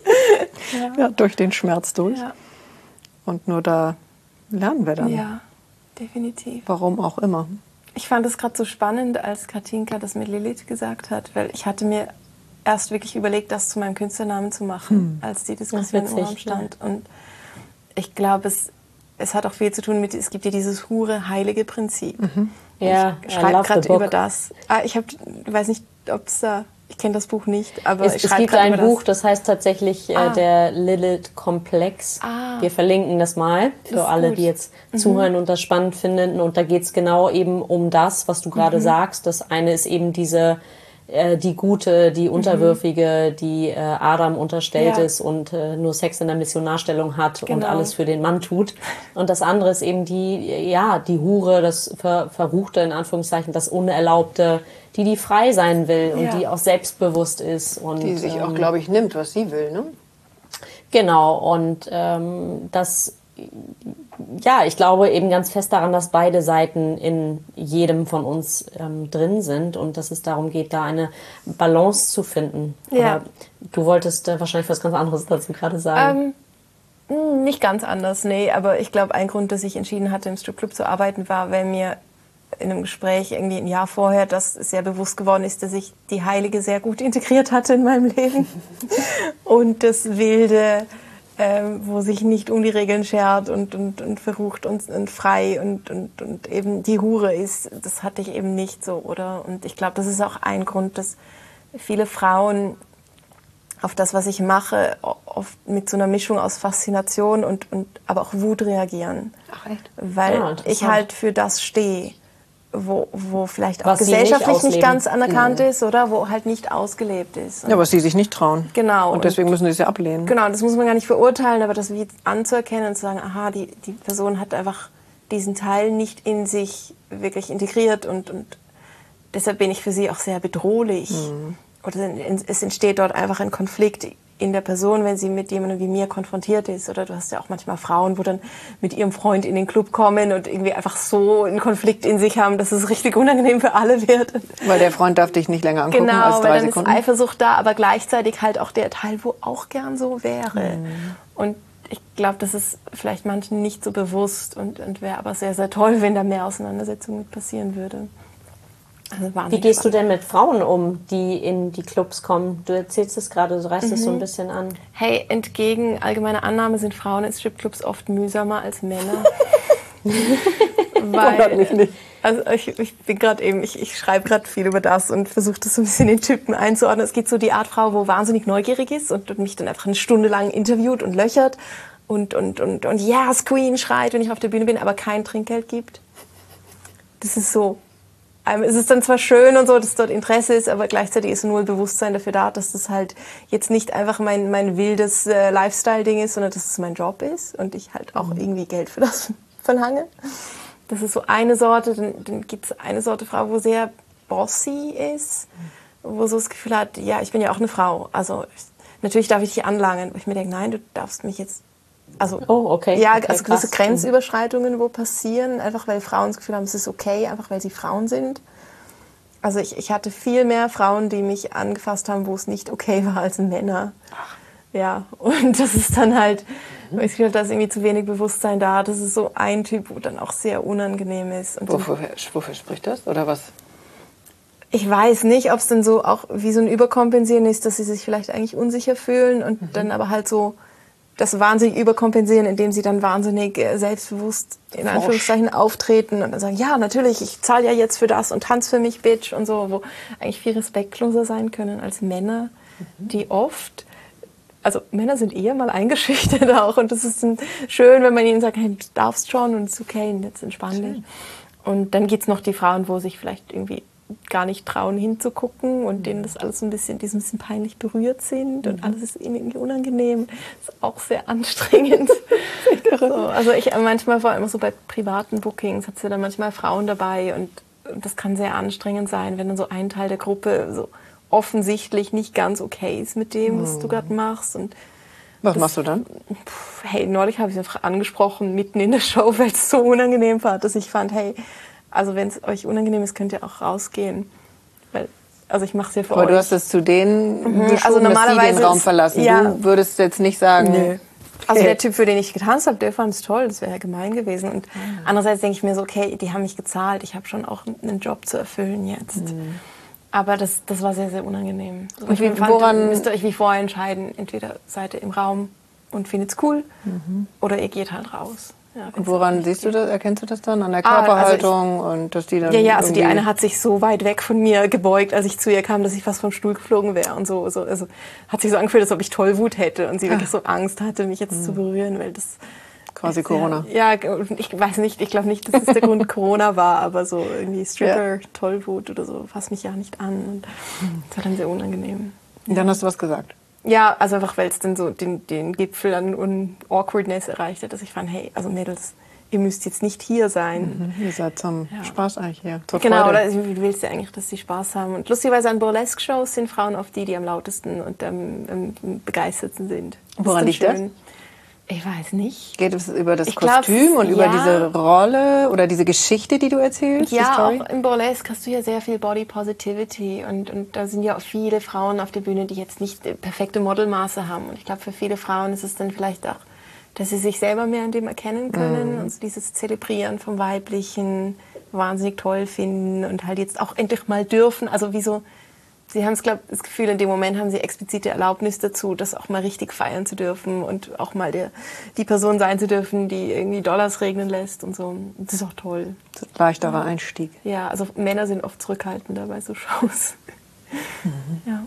ja. ja, durch den Schmerz durch. Ja. Und nur da lernen wir dann. Ja, definitiv. Warum auch immer. Ich fand es gerade so spannend, als Katinka das mit Lilith gesagt hat, weil ich hatte mir erst wirklich überlegt, das zu meinem Künstlernamen zu machen, hm. als die Diskussion im Raum stand. Ja. Und ich glaube, es, es hat auch viel zu tun mit, es gibt ja dieses Hure-Heilige-Prinzip. Mhm. Ja, ich schreibe gerade über das. Ah, ich habe, weiß nicht, ob es da, ich kenne das Buch nicht, aber es, ich es gibt ein Buch, das. das heißt tatsächlich ah. äh, der Lilith-Komplex. Ah. Wir verlinken das mal für das alle, gut. die jetzt mhm. zuhören und das spannend finden. Und da geht es genau eben um das, was du gerade mhm. sagst. Das eine ist eben diese die Gute, die Unterwürfige, die äh, Adam unterstellt ja. ist und äh, nur Sex in der Missionarstellung hat genau. und alles für den Mann tut. Und das andere ist eben die, ja, die Hure, das Ver Verruchte, in Anführungszeichen, das Unerlaubte, die, die frei sein will und ja. die auch selbstbewusst ist. Und, die sich ähm, auch, glaube ich, nimmt, was sie will, ne? Genau, und ähm, das... Ja, ich glaube eben ganz fest daran, dass beide Seiten in jedem von uns ähm, drin sind und dass es darum geht, da eine Balance zu finden. Ja. Aber du wolltest äh, wahrscheinlich was ganz anderes dazu gerade sagen. Ähm, nicht ganz anders, nee. Aber ich glaube, ein Grund, dass ich entschieden hatte, im Stripclub zu arbeiten, war, weil mir in einem Gespräch irgendwie ein Jahr vorher das sehr bewusst geworden ist, dass ich die Heilige sehr gut integriert hatte in meinem Leben. Und das Wilde... Ähm, wo sich nicht um die Regeln schert und, und, und verrucht und, und frei und, und, und eben die Hure ist, das hatte ich eben nicht so, oder? Und ich glaube, das ist auch ein Grund, dass viele Frauen auf das, was ich mache, oft mit so einer Mischung aus Faszination und, und aber auch Wut reagieren. Ach echt? Weil ja, ich halt für das stehe, wo, wo vielleicht auch was gesellschaftlich nicht, nicht ganz anerkannt mhm. ist, oder wo halt nicht ausgelebt ist. Und ja, was sie sich nicht trauen. Genau. Und deswegen müssen sie es ja ablehnen. Genau, das muss man gar nicht verurteilen, aber das wie anzuerkennen und zu sagen, aha, die, die Person hat einfach diesen Teil nicht in sich wirklich integriert und, und deshalb bin ich für sie auch sehr bedrohlich. Mhm. Oder es entsteht dort einfach ein Konflikt in der Person, wenn sie mit jemandem wie mir konfrontiert ist. Oder du hast ja auch manchmal Frauen, wo dann mit ihrem Freund in den Club kommen und irgendwie einfach so einen Konflikt in sich haben, dass es richtig unangenehm für alle wird. Weil der Freund darf dich nicht länger angucken genau, als drei weil dann Sekunden. Ist Eifersucht da, aber gleichzeitig halt auch der Teil, wo auch gern so wäre. Mhm. Und ich glaube, das ist vielleicht manchen nicht so bewusst und, und wäre aber sehr, sehr toll, wenn da mehr Auseinandersetzung mit passieren würde. Also wie gehst du denn mit Frauen um, die in die Clubs kommen? Du erzählst es gerade, du reißt es mhm. so ein bisschen an. Hey, entgegen allgemeiner Annahme sind Frauen in Stripclubs oft mühsamer als Männer. Weil, mich nicht. Also ich, ich bin gerade eben, ich, ich schreibe gerade viel über das und versuche das so ein bisschen in Typen einzuordnen. Es gibt so die Art Frau, wo wahnsinnig neugierig ist und, und mich dann einfach eine Stunde lang interviewt und löchert und und und und yes, Queen schreit, wenn ich auf der Bühne bin, aber kein Trinkgeld gibt. Das ist so. ähm, es ist dann zwar schön und so, dass dort Interesse ist, aber gleichzeitig ist nur Bewusstsein dafür da, dass das halt jetzt nicht einfach mein, mein wildes äh, Lifestyle-Ding ist, sondern dass es mein Job ist und ich halt auch mhm. irgendwie Geld für das verlange. Das ist so eine Sorte. Dann, dann gibt es eine Sorte Frau, wo sehr bossy ist, wo so das Gefühl hat, ja, ich bin ja auch eine Frau. Also ich, natürlich darf ich dich anlangen. Wo ich mir denke, nein, du darfst mich jetzt... Also, oh, okay. Ja, okay, also gewisse krass. Grenzüberschreitungen, wo passieren, einfach weil Frauen das Gefühl haben, es ist okay, einfach weil sie Frauen sind. Also ich, ich hatte viel mehr Frauen, die mich angefasst haben, wo es nicht okay war, als Männer. Ach. Ja, und das ist dann halt, mhm. ich finde, da ist irgendwie zu wenig Bewusstsein da. Das ist so ein Typ, wo dann auch sehr unangenehm ist. Und wofür, wofür spricht das, oder was? Ich weiß nicht, ob es dann so auch wie so ein Überkompensieren ist, dass sie sich vielleicht eigentlich unsicher fühlen und mhm. dann aber halt so das wahnsinnig überkompensieren, indem sie dann wahnsinnig äh, selbstbewusst in Forsch. Anführungszeichen auftreten und dann sagen, ja, natürlich, ich zahle ja jetzt für das und tanz für mich, Bitch und so, wo eigentlich viel respektloser sein können als Männer, mhm. die oft, also Männer sind eher mal eingeschüchtert auch und das ist schön, wenn man ihnen sagt, hey, du darfst schon und es ist okay und jetzt entspann dich. Und dann gibt es noch die Frauen, wo sich vielleicht irgendwie gar nicht trauen hinzugucken und denen das alles ein bisschen, die so ein bisschen peinlich berührt sind und alles ist ihnen irgendwie unangenehm. Das ist auch sehr anstrengend. so, also ich manchmal, vor allem so bei privaten Bookings, hat sie dann manchmal Frauen dabei und, und das kann sehr anstrengend sein, wenn dann so ein Teil der Gruppe so offensichtlich nicht ganz okay ist mit dem, was du gerade machst. Und was das, machst du dann? Pff, hey, neulich habe ich es einfach angesprochen, mitten in der Show, weil es so unangenehm war, dass ich fand, hey, also wenn es euch unangenehm ist, könnt ihr auch rausgehen. Weil, also ich mache es ja für Aber euch. Aber du hast es zu denen mhm. geschoben, also normalerweise dass die den Raum verlassen. Ja. Du würdest jetzt nicht sagen... Nö. Also der Typ, für den ich getanzt habe, der fand es toll. Das wäre ja gemein gewesen. Und mhm. andererseits denke ich mir so, okay, die haben mich gezahlt. Ich habe schon auch einen Job zu erfüllen jetzt. Mhm. Aber das, das war sehr, sehr unangenehm. Und ich wie, fand, woran müsst ihr euch wie vorher entscheiden. Entweder seid ihr im Raum und findet es cool mhm. oder ihr geht halt raus. Ja, und woran siehst du das, erkennst du das dann? An der Körperhaltung? Ah, also ich, und dass die dann ja, ja, also die eine hat sich so weit weg von mir gebeugt, als ich zu ihr kam, dass ich fast vom Stuhl geflogen wäre und so. so also hat sich so angefühlt, als ob ich Tollwut hätte und sie ah. wirklich so Angst hatte, mich jetzt mhm. zu berühren, weil das... Quasi Corona. Ja, ja, ich weiß nicht, ich glaube nicht, dass es der Grund Corona war, aber so irgendwie Stripper, ja. Tollwut oder so, fasst mich ja nicht an. Und das war dann sehr unangenehm. Und dann hast du was gesagt? Ja, also einfach, weil es dann so den, den Gipfel an un Awkwardness erreicht hat, dass ich fand, hey, also Mädels, ihr müsst jetzt nicht hier sein. Mhm, ihr seid zum ja. Spaß eigentlich hier, zur Genau, Freude. Oder du willst ja eigentlich, dass sie Spaß haben. Und lustigerweise an Burlesque-Shows sind Frauen oft die, die am lautesten und am, am begeistertsten sind. Woran liegt das? Ich weiß nicht. Geht es über das ich Kostüm glaub, und über ja. diese Rolle oder diese Geschichte, die du erzählst? Ja, auch im Burlesque hast du ja sehr viel Body Positivity und, und da sind ja auch viele Frauen auf der Bühne, die jetzt nicht perfekte Modelmaße haben. Und ich glaube, für viele Frauen ist es dann vielleicht auch, dass sie sich selber mehr in dem erkennen können mhm. und so dieses Zelebrieren vom Weiblichen wahnsinnig toll finden und halt jetzt auch endlich mal dürfen. Also wie so... Sie haben es, glaube ich, das Gefühl, in dem Moment haben sie explizite Erlaubnis dazu, das auch mal richtig feiern zu dürfen und auch mal der, die Person sein zu dürfen, die irgendwie Dollars regnen lässt und so. Das ist auch toll. Das ist ein leichterer Einstieg. Ja, also Männer sind oft zurückhaltender bei so Shows. Mhm. Ja.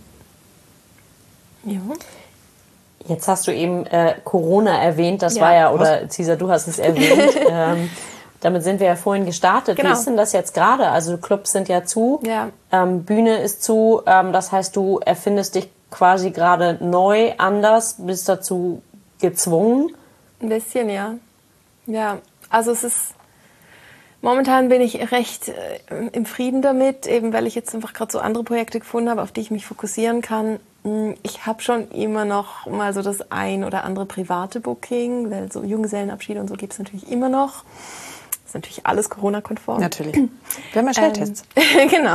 Ja. Jetzt hast du eben äh, Corona erwähnt, das ja. war ja, oder Cesar, du hast es erwähnt. ähm, Damit sind wir ja vorhin gestartet. Genau. Wie ist denn das jetzt gerade? Also Clubs sind ja zu, ja. Ähm, Bühne ist zu. Ähm, das heißt, du erfindest dich quasi gerade neu, anders, bist dazu gezwungen? Ein bisschen, ja. Ja, also es ist... Momentan bin ich recht äh, im Frieden damit, eben weil ich jetzt einfach gerade so andere Projekte gefunden habe, auf die ich mich fokussieren kann. Ich habe schon immer noch mal so das ein oder andere private Booking, weil so Junggesellenabschiede und so gibt es natürlich immer noch. Ist natürlich alles Corona-konform. Natürlich. Wir haben ja Schnelltests. Ähm, genau.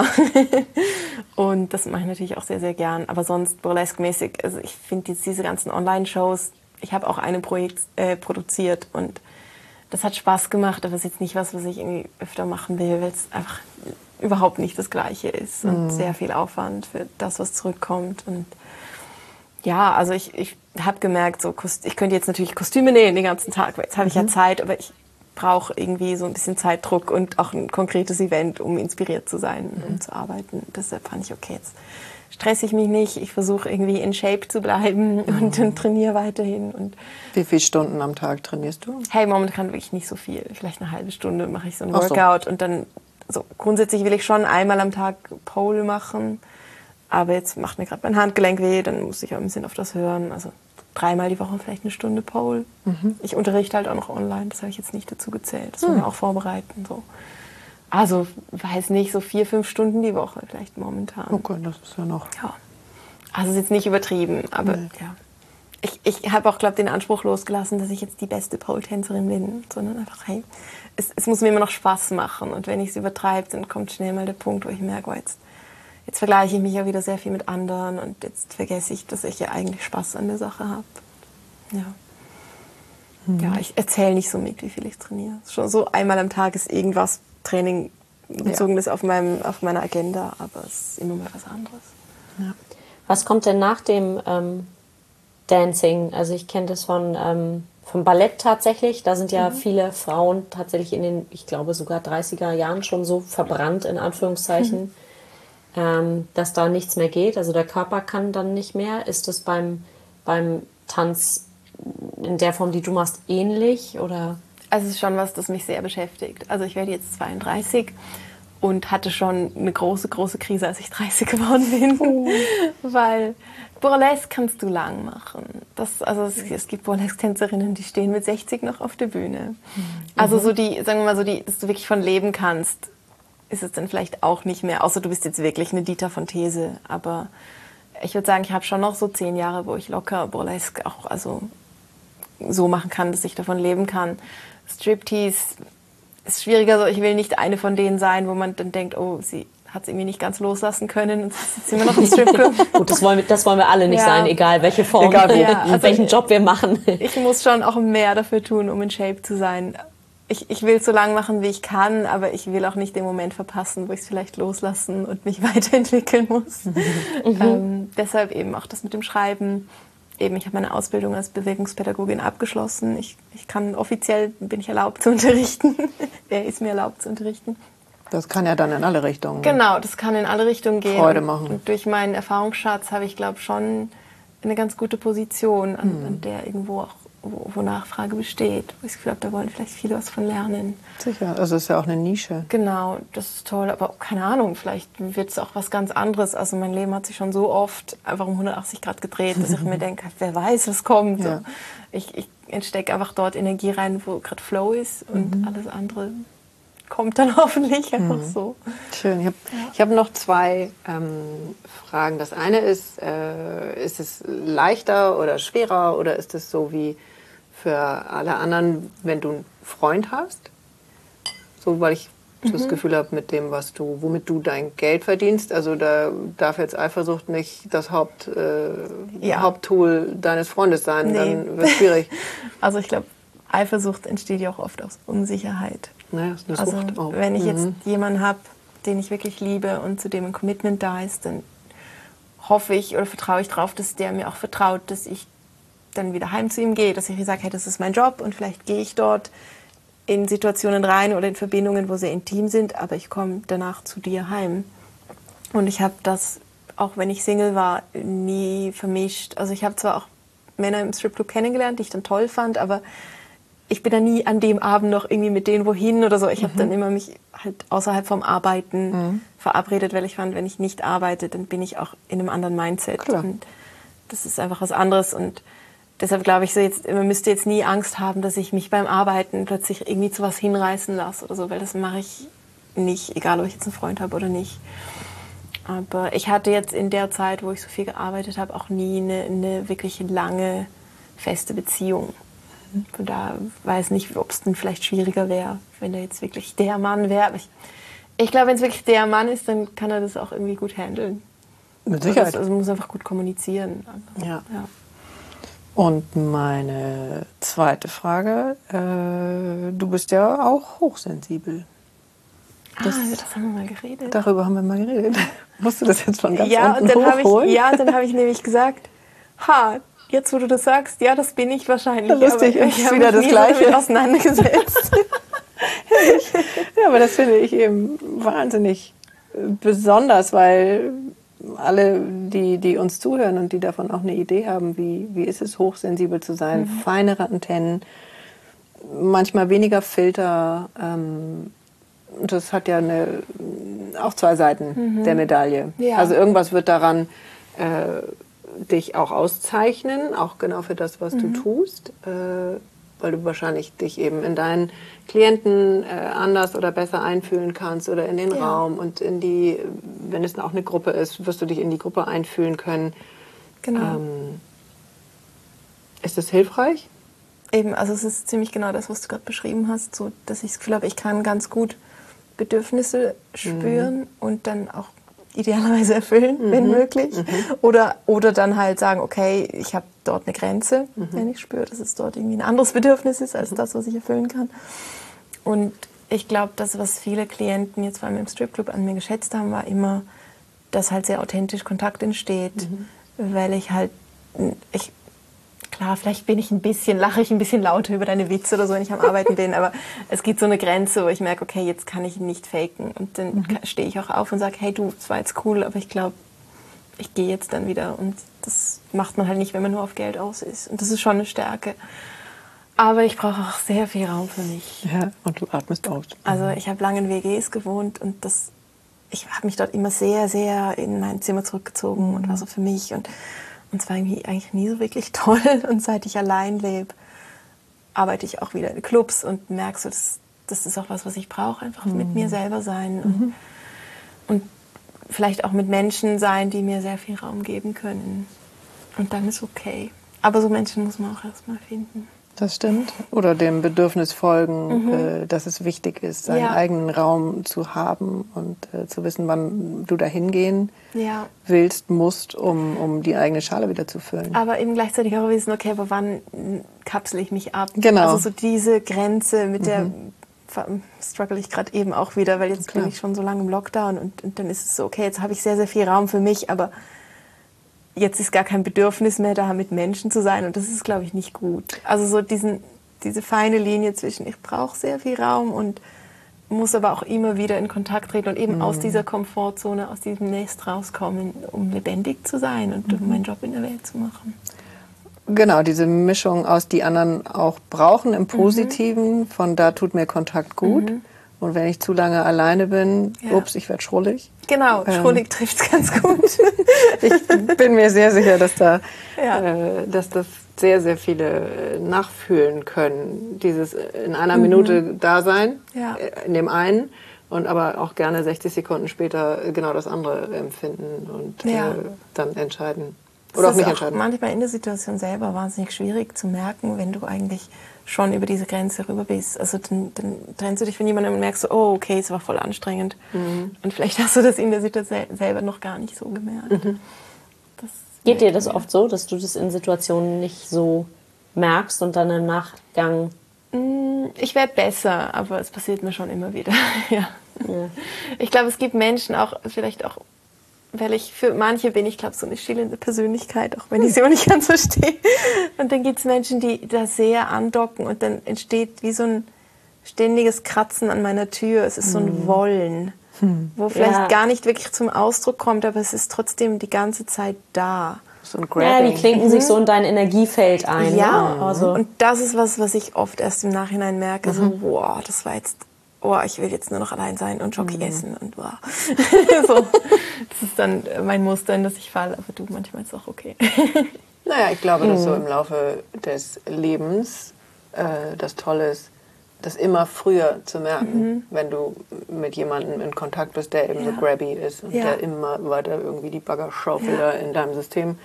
Und das mache ich natürlich auch sehr, sehr gern. Aber sonst burlesque-mäßig, also ich finde diese ganzen Online-Shows, ich habe auch eine Projekt äh, produziert und das hat Spaß gemacht, aber es ist jetzt nicht was, was ich irgendwie öfter machen will, weil es einfach überhaupt nicht das Gleiche ist und mm. sehr viel Aufwand für das, was zurückkommt. Und ja, also ich, ich habe gemerkt, so ich könnte jetzt natürlich Kostüme nähen den ganzen Tag, weil jetzt habe ich mhm. ja Zeit, aber ich brauche irgendwie so ein bisschen Zeitdruck und auch ein konkretes Event, um inspiriert zu sein, mhm. um zu arbeiten. Deshalb fand ich, okay, jetzt stresse ich mich nicht. Ich versuche irgendwie in Shape zu bleiben mhm. und, und trainiere weiterhin. Und wie viele Stunden am Tag trainierst du? Hey, momentan wirklich nicht so viel. Vielleicht eine halbe Stunde mache ich so ein Workout so. Und dann also grundsätzlich will ich schon einmal am Tag Pole machen, aber jetzt macht mir gerade mein Handgelenk weh, dann muss ich auch ein bisschen auf das hören. Also dreimal die Woche vielleicht eine Stunde Pole. Mhm. Ich unterrichte halt auch noch online, das habe ich jetzt nicht dazu gezählt. Das muss man auch vorbereiten. So. Also, weiß nicht, so vier, fünf Stunden die Woche vielleicht momentan. Okay, das ist ja noch... Ja. Also ist jetzt nicht übertrieben, aber nee. ja. Ich, ich habe auch, glaube ich, den Anspruch losgelassen, dass ich jetzt die beste Pole-Tänzerin bin, sondern einfach, hey, es, es muss mir immer noch Spaß machen. Und wenn ich es übertreibe, dann kommt schnell mal der Punkt, wo ich merke, oh, jetzt, jetzt vergleiche ich mich ja wieder sehr viel mit anderen und jetzt vergesse ich, dass ich ja eigentlich Spaß an der Sache habe. Ja. Mhm. Ja, ich erzähle nicht so mit, wie viel ich trainiere. Schon so einmal am Tag ist irgendwas Training bezogenes ja. auf, meinem, auf meiner Agenda, aber es ist immer mal was anderes. Ja. Was kommt denn nach dem ähm, Dancing? Also ich kenne das von, ähm, vom Ballett tatsächlich. Da sind ja mhm. viele Frauen tatsächlich in den, ich glaube sogar dreißiger Jahren schon so verbrannt, in Anführungszeichen, mhm. ähm, dass da nichts mehr geht. Also der Körper kann dann nicht mehr. Ist das beim, beim Tanz in der Form, die du machst, ähnlich? Oder? Also es ist schon was, das mich sehr beschäftigt. Also ich werde jetzt zweiunddreißig und hatte schon eine große, große Krise, als ich dreißig geworden bin. Oh. Weil Burlesque kannst du lang machen. Das, also es, es gibt Burlesque-Tänzerinnen, die stehen mit sechzig noch auf der Bühne. Mhm. Also so die, sagen wir mal so, die, dass du wirklich von leben kannst, ist es dann vielleicht auch nicht mehr. Außer du bist jetzt wirklich eine Dieter von These. Aber ich würde sagen, ich habe schon noch so zehn Jahre, wo ich locker Burlesque auch also so machen kann, dass ich davon leben kann. Striptease ist schwieriger, also ich will nicht eine von denen sein, wo man dann denkt, oh, sie hat es irgendwie nicht ganz loslassen können und ist jetzt immer noch im Stripclub. Gut, das wollen wir, das wollen wir alle nicht ja. sein, egal welche Form, egal wo, ja, also welchen Job wir machen. Ich muss schon auch mehr dafür tun, um in Shape zu sein. Ich, ich will es so lange machen, wie ich kann, aber ich will auch nicht den Moment verpassen, wo ich es vielleicht loslassen und mich weiterentwickeln muss. Mhm. Ähm, deshalb eben auch das mit dem Schreiben. Eben, ich habe meine Ausbildung als Bewegungspädagogin abgeschlossen. Ich, ich kann offiziell, bin ich erlaubt zu unterrichten. Er ist mir erlaubt zu unterrichten. Das kann ja dann in alle Richtungen. Genau, das kann in alle Richtungen gehen. Freude machen. Und durch meinen Erfahrungsschatz habe ich, glaube ich, schon eine ganz gute Position, an, hm. an der irgendwo auch wo, wo Nachfrage besteht. Wo ich das Gefühl habe, da wollen vielleicht viele was von lernen. Sicher, also es ist ja auch eine Nische. Genau, das ist toll. Aber keine Ahnung, vielleicht wird es auch was ganz anderes. Also mein Leben hat sich schon so oft einfach um hundertachtzig Grad gedreht, dass ich mir denke, wer weiß, was kommt. Ja. Ich, ich stecke einfach dort Energie rein, wo gerade Flow ist und mhm. alles andere kommt dann hoffentlich einfach mhm. so. Schön. Ich habe ja. hab noch zwei ähm, Fragen. Das eine ist, äh, ist es leichter oder schwerer oder ist es so wie für alle anderen, wenn du einen Freund hast? So, weil ich mhm. das Gefühl habe, mit dem, was du, womit du dein Geld verdienst, also da darf jetzt Eifersucht nicht das Haupt, äh, ja. Haupttool deines Freundes sein, nee. Dann wird es schwierig. Also ich glaube, Eifersucht entsteht ja auch oft aus Unsicherheit. Naja, ist eine also Sucht auch. Wenn ich mhm. jetzt jemanden habe, den ich wirklich liebe und zu dem ein Commitment da ist, dann hoffe ich oder vertraue ich darauf, dass der mir auch vertraut, dass ich dann wieder heim zu ihm gehe, dass ich sage, hey, das ist mein Job und vielleicht gehe ich dort in Situationen rein oder in Verbindungen, wo sehr intim sind, aber ich komme danach zu dir heim. Und ich habe das, auch wenn ich Single war, nie vermischt. Also ich habe zwar auch Männer im Stripclub kennengelernt, die ich dann toll fand, aber ich bin da nie an dem Abend noch irgendwie mit denen wohin oder so. Ich mhm. habe dann immer mich halt außerhalb vom Arbeiten mhm. verabredet, weil ich fand, wenn ich nicht arbeite, dann bin ich auch in einem anderen Mindset. Klar. Und das ist einfach was anderes. Und deshalb glaube ich, so jetzt, man müsste jetzt nie Angst haben, dass ich mich beim Arbeiten plötzlich irgendwie zu was hinreißen lasse oder so, weil das mache ich nicht, egal ob ich jetzt einen Freund habe oder nicht. Aber ich hatte jetzt in der Zeit, wo ich so viel gearbeitet habe, auch nie eine, eine wirklich lange, feste Beziehung. Von da weiß nicht, ob es dann vielleicht schwieriger wäre, wenn er jetzt wirklich der Mann wäre. Ich, ich glaube, wenn es wirklich der Mann ist, dann kann er das auch irgendwie gut handeln. Mit Sicherheit. Also, also muss einfach gut kommunizieren. Ja. ja. Und meine zweite Frage, äh, du bist ja auch hochsensibel. Das, ah, das haben wir mal geredet. Darüber haben wir mal geredet. Musst du das jetzt von ganz ja, unten und dann hochholen? Ich, ja, dann habe ich nämlich gesagt, ha, jetzt, wo du das sagst, ja, das bin ich wahrscheinlich. Lustig, aber ich ist wieder das Gleiche. Damit auseinandergesetzt. Ja, aber das finde ich eben wahnsinnig besonders, weil alle, die, die uns zuhören und die davon auch eine Idee haben, wie, wie ist es, hochsensibel zu sein, mhm. feinere Antennen, manchmal weniger Filter, ähm, das hat ja eine, auch zwei Seiten mhm. der Medaille. Ja. Also irgendwas wird daran äh, dich auch auszeichnen, auch genau für das, was mhm. du tust, äh, weil du wahrscheinlich dich eben in deinen Klienten äh, anders oder besser einfühlen kannst oder in den ja. Raum und in die, wenn es auch eine Gruppe ist, wirst du dich in die Gruppe einfühlen können. Genau. Ähm, ist das hilfreich? Eben, also es ist ziemlich genau das, was du gerade beschrieben hast, so, dass ich das Gefühl habe, ich kann ganz gut Bedürfnisse spüren mhm. und dann auch idealerweise erfüllen, mhm. wenn möglich. Mhm. Oder, oder dann halt sagen, okay, ich habe dort eine Grenze, mhm. wenn ich spüre, dass es dort irgendwie ein anderes Bedürfnis ist, als mhm. das, was ich erfüllen kann. Und ich glaube, das, was viele Klienten jetzt vor allem im Stripclub an mir geschätzt haben, war immer, dass halt sehr authentisch Kontakt entsteht, mhm. weil ich halt, ich klar, vielleicht bin ich ein bisschen, lache ich ein bisschen lauter über deine Witze oder so, wenn ich am Arbeiten bin, aber es gibt so eine Grenze, wo ich merke, okay, jetzt kann ich nicht faken. Und dann mhm. stehe ich auch auf und sage, hey du, das war jetzt cool, aber ich glaube, ich gehe jetzt dann wieder. Und das macht man halt nicht, wenn man nur auf Geld aus ist. Und das ist schon eine Stärke. Aber ich brauche auch sehr viel Raum für mich. Ja, und du atmest aus. Also ich habe lange in W Gs gewohnt und das, ich habe mich dort immer sehr, sehr in mein Zimmer zurückgezogen und war so für mich und Und es war irgendwie eigentlich nie so wirklich toll. Und seit ich allein lebe, arbeite ich auch wieder in Clubs und merke so, das, das ist auch was, was ich brauche. Einfach mhm. mit mir selber sein. Und, mhm. und vielleicht auch mit Menschen sein, die mir sehr viel Raum geben können. Und dann ist okay. Aber so Menschen muss man auch erstmal finden. Das stimmt. Oder dem Bedürfnis folgen, mhm. äh, dass es wichtig ist, seinen ja. eigenen Raum zu haben und äh, zu wissen, wann du dahin gehen ja. willst, musst, um, um die eigene Schale wieder zu füllen. Aber eben gleichzeitig auch wissen, okay, aber wann kapsel ich mich ab? Genau. Also so diese Grenze, mit der mhm. struggle ich gerade eben auch wieder, weil jetzt Klar. bin ich schon so lange im Lockdown und, und dann ist es so, okay, jetzt habe ich sehr, sehr viel Raum für mich, aber jetzt ist gar kein Bedürfnis mehr da, mit Menschen zu sein und das ist, glaube ich, nicht gut. Also so diesen, diese feine Linie zwischen, ich brauche sehr viel Raum und muss aber auch immer wieder in Kontakt treten und eben mhm. aus dieser Komfortzone, aus diesem Nest rauskommen, um lebendig zu sein und um meinen Job in der Welt zu machen. Genau, diese Mischung aus, die anderen auch brauchen im Positiven, mhm. von da tut mir Kontakt gut. Mhm. Und wenn ich zu lange alleine bin, ja. ups, ich werde schrullig. Genau, schrullig ähm, trifft es ganz gut. Ich bin mir sehr sicher, dass, da, ja. äh, dass das sehr, sehr viele nachfühlen können. Dieses in einer mhm. Minute da sein, ja. in dem einen, und aber auch gerne sechzig Sekunden später genau das andere empfinden und ja. äh, dann entscheiden. Oder das auch nicht auch entscheiden. Manchmal in der Situation selber wahnsinnig schwierig zu merken, wenn du eigentlich schon über diese Grenze rüber bist. Also dann, dann trennst du dich von jemandem und merkst so, oh, okay, es war voll anstrengend. Mhm. Und vielleicht hast du das in der Situation selber noch gar nicht so gemerkt. Mhm. Das Geht dir das oft so, dass du das in Situationen nicht so merkst und dann im Nachgang... Ich werde besser, aber es passiert mir schon immer wieder. ja. Ja. Ich glaube, es gibt Menschen auch, vielleicht auch, weil ich für manche bin, ich glaube, so eine schillernde Persönlichkeit, auch wenn ich sie auch nicht ganz verstehe. Und dann gibt es Menschen, die da sehr andocken und dann entsteht wie so ein ständiges Kratzen an meiner Tür. Es ist so ein Wollen, hm. wo vielleicht ja. gar nicht wirklich zum Ausdruck kommt, aber es ist trotzdem die ganze Zeit da. So ein ja, die klinken mhm. sich so in dein Energiefeld ein. Ja, ne? Also. Und das ist was, was ich oft erst im Nachhinein merke, mhm. so, wow, das war jetzt... oh, ich will jetzt nur noch allein sein und Jockey mhm. essen und wow. so. Das ist dann mein Muster, in das ich falle, aber du, manchmal ist es auch okay. Naja, ich glaube, dass so im Laufe des Lebens äh, das Tolle ist, das immer früher zu merken, mhm. wenn du mit jemandem in Kontakt bist, der eben ja. so grabby ist und ja. der immer weiter irgendwie die Baggerschaufel ja. da in deinem System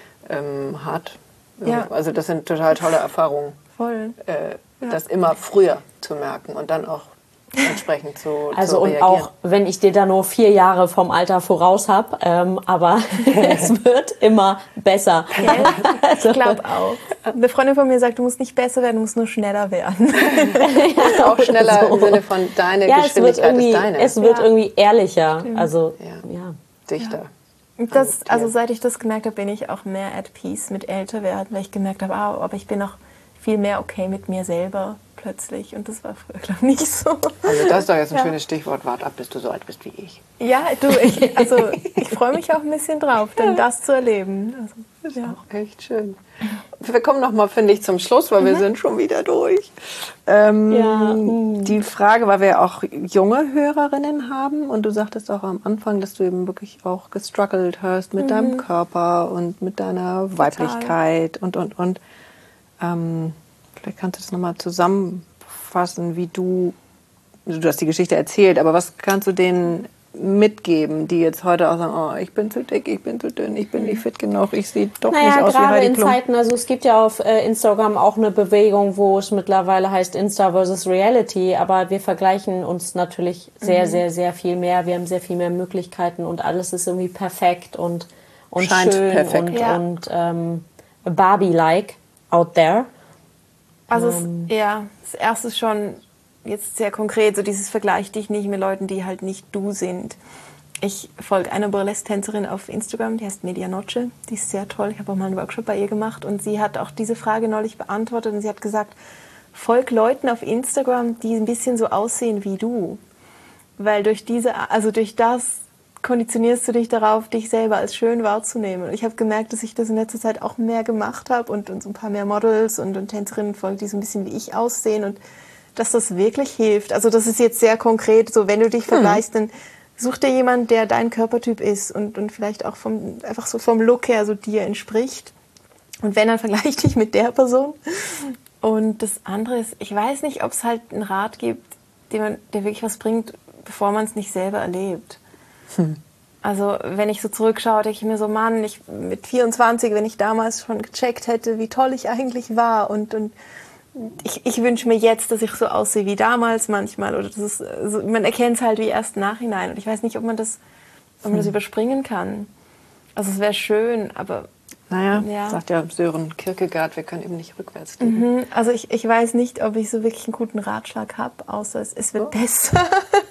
ähm, hat. Ja. Also das sind total tolle Erfahrungen. Voll. Äh, ja. Das immer früher zu merken und dann auch entsprechend zu, also zu reagieren. Und auch, wenn ich dir da nur vier Jahre vom Alter voraus habe, ähm, aber es wird immer besser. Ja, also. Ich glaube auch. Eine Freundin von mir sagt, du musst nicht besser werden, du musst nur schneller werden. ja, auch schneller so. Im Sinne von deine ja, Geschwindigkeit ist deine. Es wird ja. irgendwie ehrlicher. Stimmt. Also, ja. ja. Dichter. Ja. Das, also seit ich das gemerkt habe, bin ich auch mehr at peace mit älter werden, weil ich gemerkt habe, ah, aber ich bin auch viel mehr okay mit mir selber plötzlich. Und das war früher, glaube ich, nicht so. Also das ist doch jetzt ein ja. schönes Stichwort. Wart ab, bis du so alt bist wie ich. Ja, du, ich, also ich freue mich auch ein bisschen drauf, dann das zu erleben. Also, das ist ja. auch echt schön. Wir kommen noch mal, finde ich, zum Schluss, weil mhm. wir sind schon wieder durch. Ähm, ja. Die Frage, weil wir ja auch junge Hörerinnen haben und du sagtest auch am Anfang, dass du eben wirklich auch gestruggelt hast mit mhm. deinem Körper und mit deiner Weiblichkeit Total. und, und, und. Ähm, vielleicht kannst du das nochmal zusammenfassen, wie du, du hast die Geschichte erzählt, aber was kannst du denen mitgeben, die jetzt heute auch sagen, oh, ich bin zu dick, ich bin zu dünn, ich bin nicht fit genug, ich sehe doch naja, nicht aus wie Heidi Klum. Gerade in Zeiten, also es gibt ja auf äh, Instagram auch eine Bewegung, wo es mittlerweile heißt Insta versus Reality, aber wir vergleichen uns natürlich sehr, mhm. sehr, sehr viel mehr. Wir haben sehr viel mehr Möglichkeiten und alles ist irgendwie perfekt und, und Scheint schön perfekt. und, ja. und ähm, Barbie-like out there. Also ähm, es, ja, das erste ist schon jetzt sehr konkret, so dieses Vergleich dich nicht mit Leuten, die halt nicht du sind. Ich folge einer Burlesque-Tänzerin auf Instagram, die heißt Medianoche, die ist sehr toll, ich habe auch mal einen Workshop bei ihr gemacht und sie hat auch diese Frage neulich beantwortet und sie hat gesagt, folg Leuten auf Instagram, die ein bisschen so aussehen wie du, weil durch diese, also durch das konditionierst du dich darauf, dich selber als schön wahrzunehmen. Und ich habe gemerkt, dass ich das in letzter Zeit auch mehr gemacht habe und, und so ein paar mehr Models und, und Tänzerinnen folgen, die so ein bisschen wie ich aussehen und dass das wirklich hilft. Also das ist jetzt sehr konkret, so wenn du dich vergleichst, dann such dir jemanden, der dein Körpertyp ist und, und vielleicht auch vom, einfach so vom Look her so dir entspricht. Und wenn, dann vergleich dich mit der Person. Und das andere ist, ich weiß nicht, ob es halt einen Rat gibt, den man, der wirklich was bringt, bevor man es nicht selber erlebt. Hm. Also wenn ich so zurückschaue, denke ich mir so, Mann, ich mit vierundzwanzig, wenn ich damals schon gecheckt hätte, wie toll ich eigentlich war und, und ich, ich wünsche mir jetzt, dass ich so aussehe wie damals manchmal. Oder das ist, also man erkennt es halt wie erst Nachhinein. Und ich weiß nicht, ob man das, ob man das überspringen kann. Also es wäre schön, aber... Naja, ja. sagt ja Sören Kierkegaard, wir können eben nicht rückwärts leben. Mhm, also ich, ich weiß nicht, ob ich so wirklich einen guten Ratschlag habe, außer es, es wird oh. besser.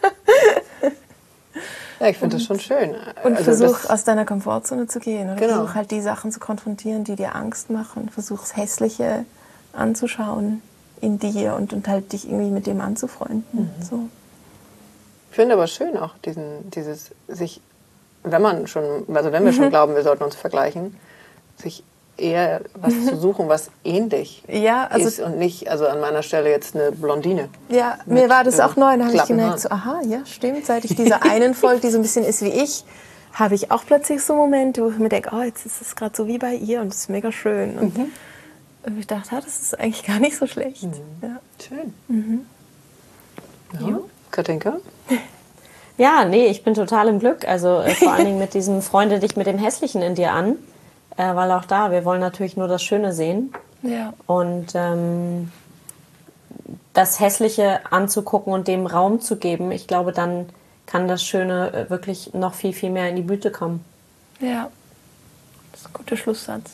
Ja, ich finde das schon schön. Und also versuch, aus deiner Komfortzone zu gehen. Oder genau. versuch halt die Sachen zu konfrontieren, die dir Angst machen. Versuch das Hässliche anzuschauen in dir und, und halt dich irgendwie mit dem anzufreunden. Mhm. So. Ich finde aber schön auch diesen, dieses sich, wenn man schon, also wenn wir mhm. schon glauben, wir sollten uns vergleichen, sich eher was mhm. zu suchen, was ähnlich ja, also ist und nicht, also an meiner Stelle jetzt eine Blondine. Ja, mir war das auch neu, da habe ich gemerkt, so, aha, ja, stimmt, seit ich dieser einen folge, die so ein bisschen ist wie ich, habe ich auch plötzlich so Momente, wo ich mir denke, oh, jetzt ist es gerade so wie bei ihr und das ist mega schön. Und mhm. ich dachte, ah, das ist eigentlich gar nicht so schlecht. Mhm. Ja. Schön. Mhm. Ja. Ja. Katinka? Ja, nee, ich bin total im Glück. Also äh, vor allen Dingen mit diesem Freunde dich mit dem Hässlichen in dir an. Äh, weil auch da, wir wollen natürlich nur das Schöne sehen. Ja. Und ähm, das Hässliche anzugucken und dem Raum zu geben, ich glaube, dann kann das Schöne äh, wirklich noch viel, viel mehr in die Blüte kommen. Ja, das ist ein guter Schlusssatz.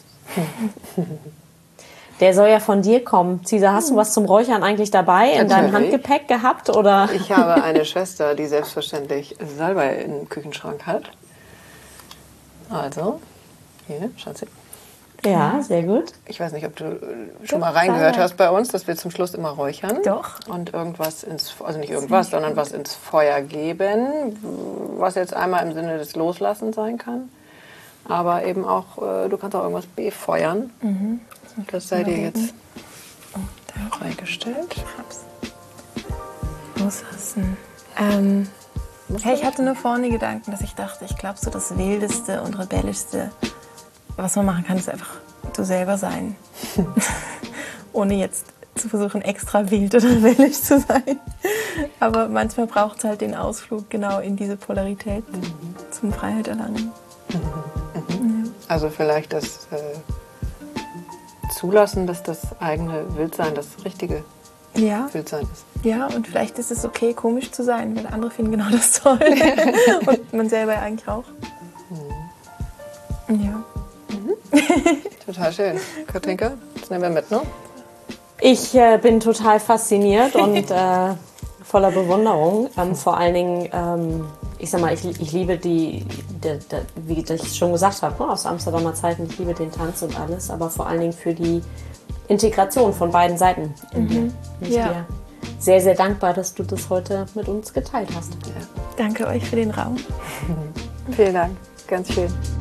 Der soll ja von dir kommen. Cesar, hast du was zum Räuchern eigentlich dabei in deinem Handgepäck gehabt? Oder? Ich habe eine Schwester, die selbstverständlich Salbei im Küchenschrank hat. Also, hier, Schatzi. Ja, sehr gut. Ich weiß nicht, ob du schon mal reingehört hast bei uns, dass wir zum Schluss immer räuchern. Doch. Und irgendwas ins, also nicht irgendwas, sondern was ins Feuer geben, was jetzt einmal im Sinne des Loslassens sein kann. Aber eben auch, du kannst auch irgendwas befeuern. Mhm. Das sei dir jetzt oh, reingestellt. Loslassen. Ähm, hey, ich hatte nur vorne Gedanken, dass ich dachte, ich glaube, so das Wildeste und Rebellischste, was man machen kann, ist einfach du selber sein. Ohne jetzt zu versuchen, extra wild oder rebellisch zu sein. Aber manchmal braucht es halt den Ausflug genau in diese Polarität mhm. zum Freiheit erlangen. Mhm. Mhm. Ja. Also vielleicht das äh, Zulassen, dass das eigene Wildsein das richtige ja. Wildsein ist. Ja, und vielleicht ist es okay, komisch zu sein, weil andere finden genau das toll. Und man selber ja eigentlich auch. Mhm. Ja. Mhm. Total schön. Katinka, das nehmen wir mit, ne? Ich äh, bin total fasziniert und äh, voller Bewunderung. Ähm, vor allen Dingen, ähm, ich sag mal, ich, ich liebe die, die, die, wie ich schon gesagt habe, ne, aus Amsterdamer Zeiten, ich liebe den Tanz und alles, aber vor allen Dingen für die Integration von beiden Seiten. Mhm. Ich ja. dir sehr, sehr dankbar, dass du das heute mit uns geteilt hast. Ja. Danke euch für den Raum. Vielen Dank, ganz schön.